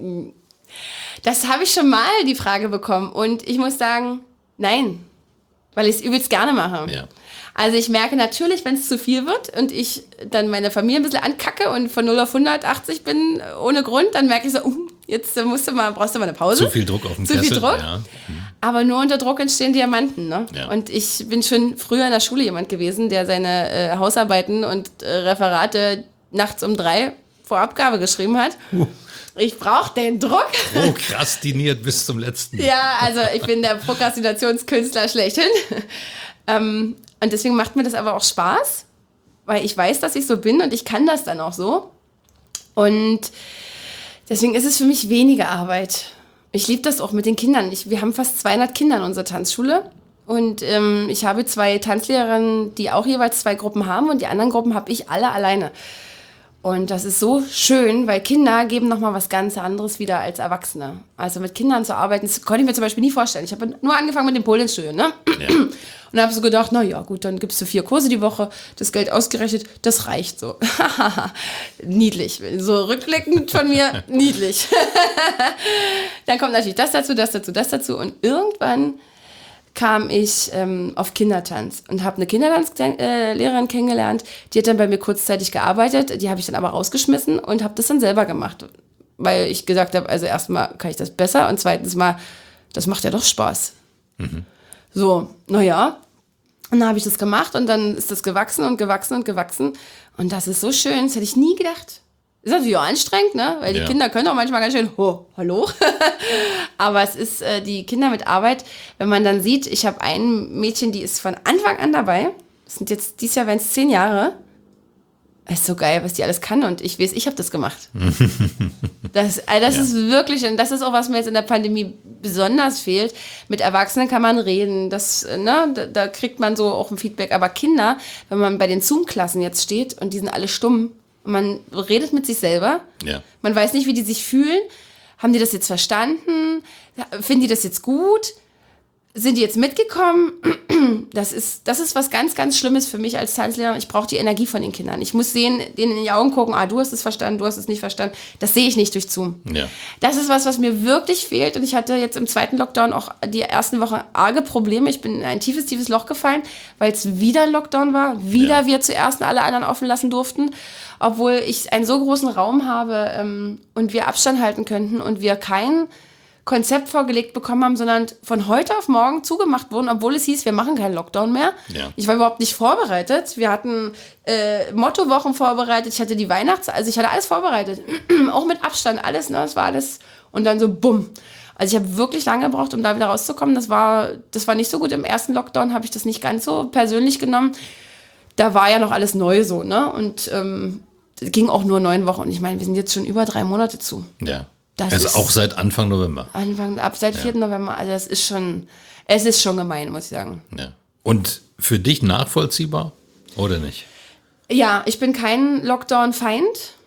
das habe ich schon mal die Frage bekommen. Und ich muss sagen, nein, weil ich es übelst gerne mache. Ja. Also ich merke natürlich, wenn es zu viel wird und ich dann meine Familie ein bisschen ankacke und von null auf hundertachtzig bin ohne Grund, dann merke ich so, uh, jetzt musst du mal, brauchst du mal eine Pause. Zu viel Druck auf dem Zu Kessel. viel Druck. Ja. Aber nur unter Druck entstehen Diamanten. Ne? Ja. Und ich bin schon früher in der Schule jemand gewesen, der seine äh, Hausarbeiten und äh, Referate nachts um drei vor Abgabe geschrieben hat. Uh. Ich brauche den Druck. Prokrastiniert bis zum letzten. Ja, also ich bin der Prokrastinationskünstler schlechthin. ähm, und deswegen macht mir das aber auch Spaß, weil ich weiß, dass ich so bin und ich kann das dann auch so. Und deswegen ist es für mich weniger Arbeit. Ich liebe das auch mit den Kindern. Ich, wir haben fast zweihundert Kinder in unserer Tanzschule. Und ähm, ich habe zwei Tanzlehrerinnen, die auch jeweils zwei Gruppen haben. Und die anderen Gruppen habe ich alle alleine. Und das ist so schön, weil Kinder geben nochmal was ganz anderes wieder als Erwachsene. Also mit Kindern zu arbeiten, das konnte ich mir zum Beispiel nie vorstellen. Ich habe nur angefangen mit dem Pole-Dance-Studio, ne? Ja. Und habe so gedacht, na ja, gut, dann gibst du vier Kurse die Woche, das Geld ausgerechnet, das reicht so. Niedlich, so rückblickend von mir, niedlich. Dann kommt natürlich das dazu, das dazu, das dazu und irgendwann kam ich ähm, auf Kindertanz und habe eine Kindertanzlehrerin äh, kennengelernt. Die hat dann bei mir kurzzeitig gearbeitet. Die habe ich dann aber rausgeschmissen und habe das dann selber gemacht. Weil ich gesagt habe, also erstmal kann ich das besser und zweitens mal, das macht ja doch Spaß. Mhm. So, naja. Und dann habe ich das gemacht und dann ist das gewachsen und gewachsen und gewachsen. Und das ist so schön, das hätte ich nie gedacht. Ist natürlich auch anstrengend, ne? Weil die ja. Kinder können auch manchmal ganz schön, oh, hallo. Aber es ist äh, die Kinder mit Arbeit, wenn man dann sieht, ich habe ein Mädchen, die ist von Anfang an dabei. Das sind jetzt, dieses Jahr werden es zehn Jahre. Das ist so geil, was die alles kann und ich weiß, ich habe das gemacht. das also das ja. ist wirklich, und das ist auch, was mir jetzt in der Pandemie besonders fehlt. Mit Erwachsenen kann man reden, das, ne, da, da kriegt man so auch ein Feedback. Aber Kinder, wenn man bei den Zoom-Klassen jetzt steht und die sind alle stumm und man redet mit sich selber, ja. man weiß nicht, wie die sich fühlen. Haben die das jetzt verstanden? Finden die das jetzt gut? Sind die jetzt mitgekommen? Das ist, das ist was ganz, ganz Schlimmes für mich als Tanzlehrer. Ich brauche die Energie von den Kindern. Ich muss sehen, denen in die Augen gucken, ah, du hast es verstanden, du hast es nicht verstanden. Das sehe ich nicht durch Zoom. Ja. Das ist was, was mir wirklich fehlt. Und ich hatte jetzt im zweiten Lockdown auch die ersten Wochen arge Probleme. Ich bin in ein tiefes, tiefes Loch gefallen, weil es wieder ein Lockdown war. Wieder ja. wir zuerst alle anderen offen lassen durften. Obwohl ich einen so großen Raum habe ähm, und wir Abstand halten könnten und wir kein Konzept vorgelegt bekommen haben, sondern von heute auf morgen zugemacht wurden, obwohl es hieß, wir machen keinen Lockdown mehr. Ja. Ich war überhaupt nicht vorbereitet. Wir hatten äh, Mottowochen vorbereitet, ich hatte die Weihnachts-, also ich hatte alles vorbereitet. Auch mit Abstand, alles, ne, das war alles. Und dann so bumm. Also ich habe wirklich lange gebraucht, um da wieder rauszukommen. Das war, das war nicht so gut. Im ersten Lockdown habe ich das nicht ganz so persönlich genommen. Da war ja noch alles neu so, ne? Und ähm, das ging auch nur neun Wochen. Und ich meine, wir sind jetzt schon über drei Monate zu. Ja. Das also ist auch seit Anfang November. Anfang, ab seit vierten Ja. November. Also das ist schon, es ist schon gemein, muss ich sagen. Ja. Und für dich nachvollziehbar oder nicht? Ja, ich bin kein Lockdown-Feind.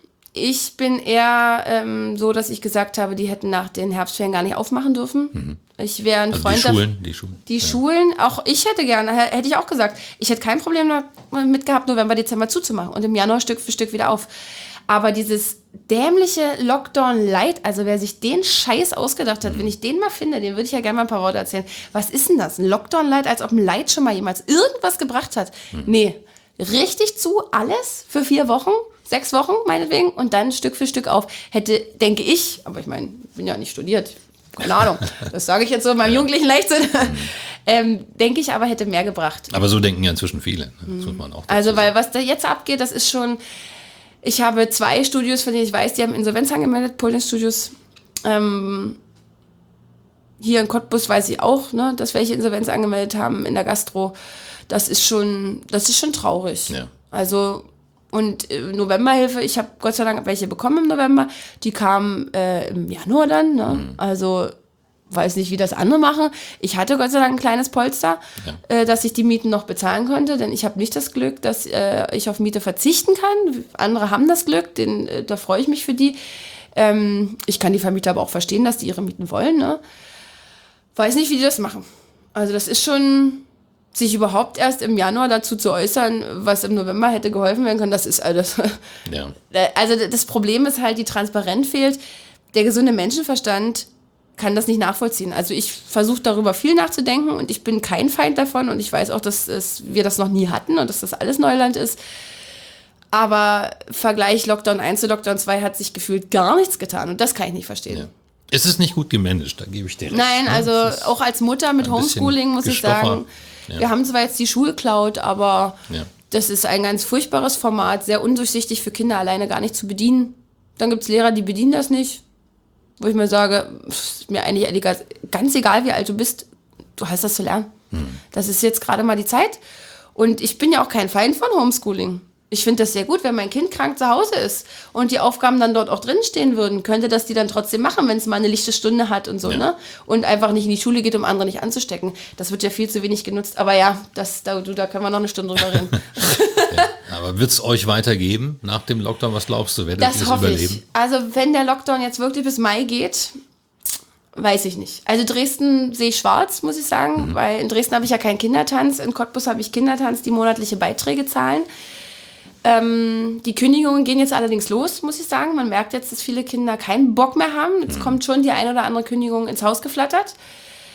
Ich bin eher ähm, so, dass ich gesagt habe, die hätten nach den Herbstferien gar nicht aufmachen dürfen. Mhm. Ich wäre ein also Freund die Schulen, die Schulen. Die ja. Schulen, auch ich hätte gerne, hätte ich auch gesagt, ich hätte kein Problem damit gehabt, November, Dezember zuzumachen und im Januar Stück für Stück wieder auf. Aber dieses dämliche Lockdown-Light, also wer sich den Scheiß ausgedacht hat, mhm. wenn ich den mal finde, den würde ich ja gerne mal ein paar Worte erzählen. Was ist denn das? Ein Lockdown-Light, als ob ein Light schon mal jemals irgendwas gebracht hat? Mhm. Nee, richtig zu, alles für vier Wochen, sechs Wochen meinetwegen und dann Stück für Stück auf. Hätte, denke ich, aber ich meine, ich bin ja nicht studiert, keine Ahnung, das sage ich jetzt so in meinem jugendlichen Leichtsinn, mhm. ähm, denke ich aber, hätte mehr gebracht. Aber so denken ja inzwischen viele, ne? Das muss man auch dazu Also, weil sagen. was da jetzt abgeht, das ist schon... Ich habe zwei Studios, von denen ich weiß, die haben Insolvenz angemeldet, Polnisch Studios. Ähm, hier in Cottbus weiß ich auch, ne, dass welche Insolvenz angemeldet haben in der Gastro. Das ist schon, das ist schon traurig. Ja. Also, und äh, Novemberhilfe, ich habe Gott sei Dank welche bekommen im November. Die kamen äh, im Januar dann. Ne? Mhm. Also, weiß nicht, wie das andere machen. Ich hatte Gott sei Dank ein kleines Polster, ja. äh, dass ich die Mieten noch bezahlen konnte, denn ich habe nicht das Glück, dass äh, ich auf Miete verzichten kann. Andere haben das Glück, den, äh, da freue ich mich für die. Ähm, ich kann die Vermieter aber auch verstehen, dass die ihre Mieten wollen. Ne? Weiß nicht, wie die das machen. Also das ist schon, sich überhaupt erst im Januar dazu zu äußern, was im November hätte geholfen werden können, das ist alles. Ja. Also das Problem ist halt, die Transparenz fehlt. Der gesunde Menschenverstand kann das nicht nachvollziehen. Also ich versuche darüber viel nachzudenken und ich bin kein Feind davon und ich weiß auch, dass es, wir das noch nie hatten und dass das alles Neuland ist. Aber Vergleich Lockdown eins zu Lockdown zwei hat sich gefühlt gar nichts getan und das kann ich nicht verstehen. Ja. Es ist nicht gut gemanagt, da gebe ich dir recht. Nein, also auch als Mutter mit Homeschooling muss ich sagen, ja. wir haben zwar jetzt die Schulcloud, aber ja. das ist ein ganz furchtbares Format, sehr undurchsichtig für Kinder alleine gar nicht zu bedienen. Dann gibt es Lehrer, die bedienen das nicht. Wo ich mir sage, ist mir eigentlich ganz egal, wie alt du bist, du hast das zu lernen. Hm. Das ist jetzt gerade mal die Zeit. Und ich bin ja auch kein Feind von Homeschooling. Ich finde das sehr gut, wenn mein Kind krank zu Hause ist und die Aufgaben dann dort auch drinstehen würden, könnte das die dann trotzdem machen, wenn es mal eine lichte Stunde hat und so, ja. ne? Und einfach nicht in die Schule geht, um andere nicht anzustecken. Das wird ja viel zu wenig genutzt. Aber ja, das, da, du, da können wir noch eine Stunde drüber reden. Ja. Aber wird es euch weitergeben nach dem Lockdown? Was glaubst du, werdet ihr das überleben? Ich. Also wenn der Lockdown jetzt wirklich bis Mai geht, weiß ich nicht. Also Dresden sehe ich schwarz, muss ich sagen, mhm. weil in Dresden habe ich ja keinen Kindertanz. In Cottbus habe ich Kindertanz, die monatliche Beiträge zahlen. Ähm, die Kündigungen gehen jetzt allerdings los, muss ich sagen. Man merkt jetzt, dass viele Kinder keinen Bock mehr haben. Jetzt mhm. kommt schon die ein oder andere Kündigung ins Haus geflattert.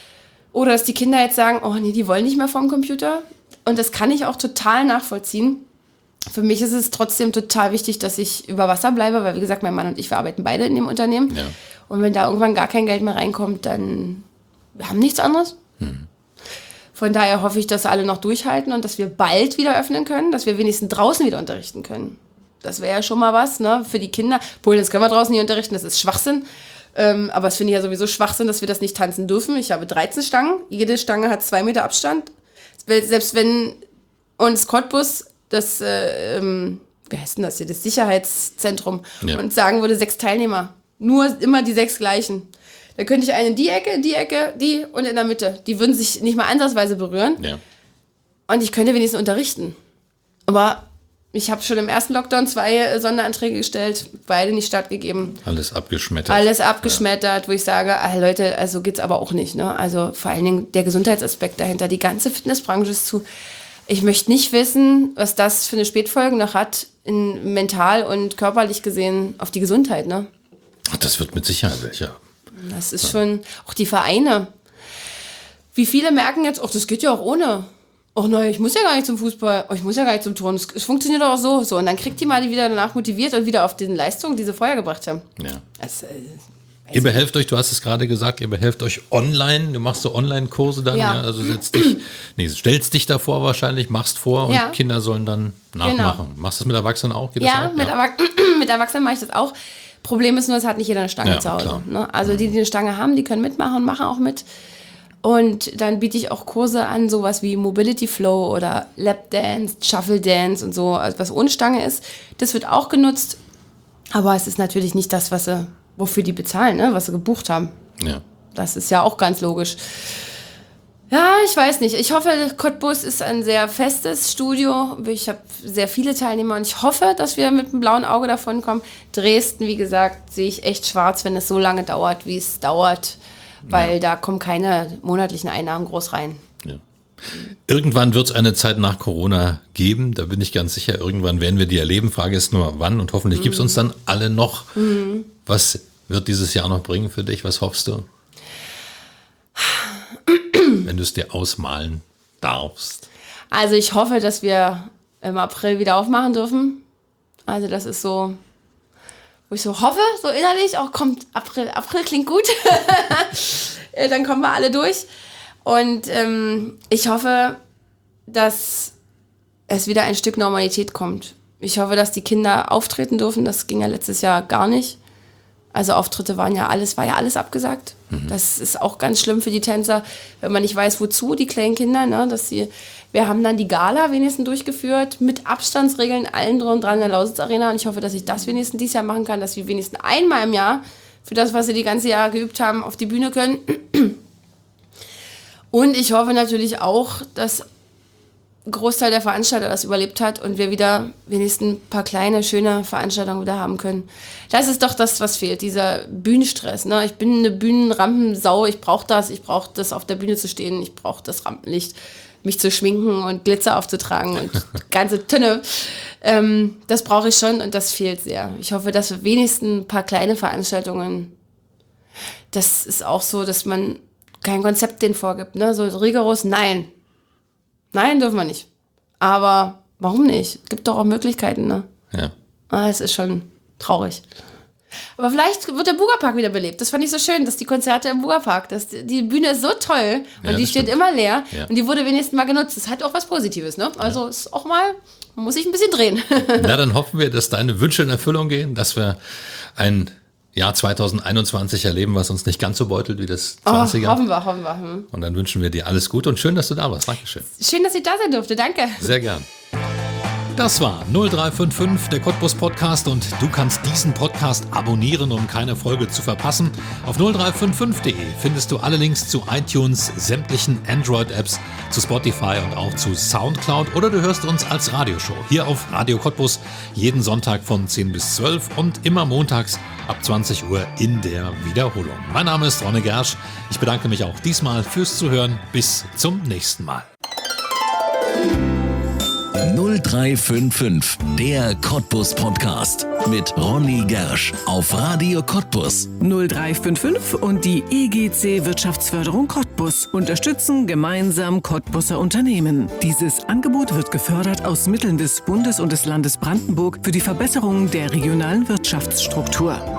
Oder dass die Kinder jetzt sagen, oh nee, die wollen nicht mehr vorm Computer. Und das kann ich auch total nachvollziehen. Für mich ist es trotzdem total wichtig, dass ich über Wasser bleibe, weil wie gesagt, mein Mann und ich, wir arbeiten beide in dem Unternehmen. Ja. Und wenn da irgendwann gar kein Geld mehr reinkommt, dann wir haben nichts anderes. Hm. Von daher hoffe ich, dass alle noch durchhalten und dass wir bald wieder öffnen können, dass wir wenigstens draußen wieder unterrichten können. Das wäre ja schon mal was, ne, für die Kinder. Polen, das können wir draußen nicht unterrichten, das ist Schwachsinn. Ähm, aber es finde ich ja sowieso Schwachsinn, dass wir das nicht tanzen dürfen. Ich habe dreizehn Stangen, jede Stange hat zwei Meter Abstand. Selbst wenn uns Cottbus das, äh, ähm, wie heißt denn das hier, das Sicherheitszentrum, ja. und sagen würde, sechs Teilnehmer, nur immer die sechs gleichen. Da könnte ich einen in die Ecke, die Ecke, die und in der Mitte. Die würden sich nicht mal ansatzweise berühren. Ja. Und ich könnte wenigstens unterrichten. Aber ich habe schon im ersten Lockdown zwei Sonderanträge gestellt, beide nicht stattgegeben. Alles abgeschmettert. Alles abgeschmettert, ja. Wo ich sage, ah, Leute, also geht's aber auch nicht. Ne? Also vor allen Dingen der Gesundheitsaspekt dahinter. Die ganze Fitnessbranche ist zu. Ich möchte nicht wissen, was das für eine Spätfolge noch hat, in mental und körperlich gesehen, auf die Gesundheit. Ne? Ach, das wird mit Sicherheit welche. Das ist schon, auch die Vereine. Wie viele merken jetzt, ach, das geht ja auch ohne. Ach nein, ich muss ja gar nicht zum Fußball, oh, ich muss ja gar nicht zum Turnen. Es, es funktioniert doch auch so. so. Und dann kriegt die mal die wieder danach motiviert und wieder auf den Leistungen, die sie vorher gebracht haben. Ja. Das, äh, ihr behelft euch, du hast es gerade gesagt, ihr behelft euch online. Du machst so Online-Kurse dann, ja. ja also setzt dich, nee, stellst dich davor wahrscheinlich, machst vor und ja. Kinder sollen dann nachmachen. Genau. Machst du das mit Erwachsenen auch? Geht ja, das auch? Mit, ja. Erwach- mit Erwachsenen mache ich das auch. Problem ist nur, es hat nicht jeder eine Stange ja, zu Hause. Ne? Also die, die eine Stange haben, die können mitmachen und machen auch mit. Und dann biete ich auch Kurse an, sowas wie Mobility Flow oder Lap Dance, Shuffle Dance und so, also was ohne Stange ist. Das wird auch genutzt, aber es ist natürlich nicht das, was sie, wofür die bezahlen, ne? Was sie gebucht haben. Ja. Das ist ja auch ganz logisch. Ja, ich weiß nicht. Ich hoffe, Cottbus ist ein sehr festes Studio. Ich habe sehr viele Teilnehmer und ich hoffe, dass wir mit einem blauen Auge davon kommen. Dresden, wie gesagt, sehe ich echt schwarz, wenn es so lange dauert, wie es dauert, weil ja. da kommen keine monatlichen Einnahmen groß rein. Ja. Irgendwann wird es eine Zeit nach Corona geben, da bin ich ganz sicher. Irgendwann werden wir die erleben. Frage ist nur, wann, und hoffentlich mhm. gibt es uns dann alle noch. Mhm. Was wird dieses Jahr noch bringen für dich? Was hoffst du? Wenn du es dir ausmalen darfst. Also ich hoffe, dass wir im April wieder aufmachen dürfen. Also das ist so, wo ich so hoffe, so innerlich, auch kommt April, April klingt gut. Dann kommen wir alle durch. Und ähm, ich hoffe, dass es wieder ein Stück Normalität kommt. Ich hoffe, dass die Kinder auftreten dürfen. Das ging ja letztes Jahr gar nicht. Also Auftritte waren ja alles, war ja alles abgesagt. Mhm. Das ist auch ganz schlimm für die Tänzer, wenn man nicht weiß, wozu, die kleinen Kinder, ne, dass sie, wir haben dann die Gala wenigstens durchgeführt, mit Abstandsregeln, allen drum und dran in der Lausitz Arena, und ich hoffe, dass ich das wenigstens dieses Jahr machen kann, dass wir wenigstens einmal im Jahr für das, was sie die ganze Jahr geübt haben, auf die Bühne können. Und ich hoffe natürlich auch, dass ein Großteil der Veranstalter das überlebt hat und wir wieder wenigstens ein paar kleine, schöne Veranstaltungen wieder haben können. Das ist doch das, was fehlt, dieser Bühnenstress. Ne? Ich bin eine Bühnenrampensau, ich brauche das, ich brauche das, auf der Bühne zu stehen, ich brauche das Rampenlicht, mich zu schminken und Glitzer aufzutragen und ganze Tünne. Ähm, das brauche ich schon und das fehlt sehr. Ich hoffe, dass wir wenigstens ein paar kleine Veranstaltungen, das ist auch so, dass man kein Konzept denen vorgibt, ne? So rigoros, nein. Nein, dürfen wir nicht. Aber warum nicht? Es gibt doch auch Möglichkeiten, ne? Ja. Ah, es ist schon traurig. Aber vielleicht wird der Bugerpark wieder belebt. Das fand ich so schön, dass die Konzerte im Bugerpark, dass die, die Bühne ist so toll und ja, die steht stimmt. immer leer ja. und die wurde wenigstens mal genutzt. Das hat auch was Positives, ne? Also ja. ist auch mal, man muss sich ein bisschen drehen. Na, dann hoffen wir, dass deine Wünsche in Erfüllung gehen, dass wir ein Jahr zwanzig einundzwanzig erleben, was uns nicht ganz so beutelt wie das zwanziger. Oh, hoffen wir, hoffen wir. Hm. Und dann wünschen wir dir alles Gute und schön, dass du da warst. Dankeschön. Schön, dass ich da sein durfte. Danke. Sehr gern. Das war null drei fünf fünf, der Cottbus Podcast, und du kannst diesen Podcast abonnieren, um keine Folge zu verpassen. Auf null drei fünf fünf punkt de findest du alle Links zu iTunes, sämtlichen Android-Apps, zu Spotify und auch zu Soundcloud, oder du hörst uns als Radioshow hier auf Radio Cottbus jeden Sonntag von zehn bis zwölf und immer montags ab zwanzig Uhr in der Wiederholung. Mein Name ist Ronny Gersch. Ich bedanke mich auch diesmal fürs Zuhören. Bis zum nächsten Mal. null null drei fünf fünf, der Cottbus Podcast mit Ronny Gersch auf Radio Cottbus. null drei fünf fünf und die E G C Wirtschaftsförderung Cottbus unterstützen gemeinsam Cottbuser Unternehmen. Dieses Angebot wird gefördert aus Mitteln des Bundes und des Landes Brandenburg für die Verbesserung der regionalen Wirtschaftsstruktur.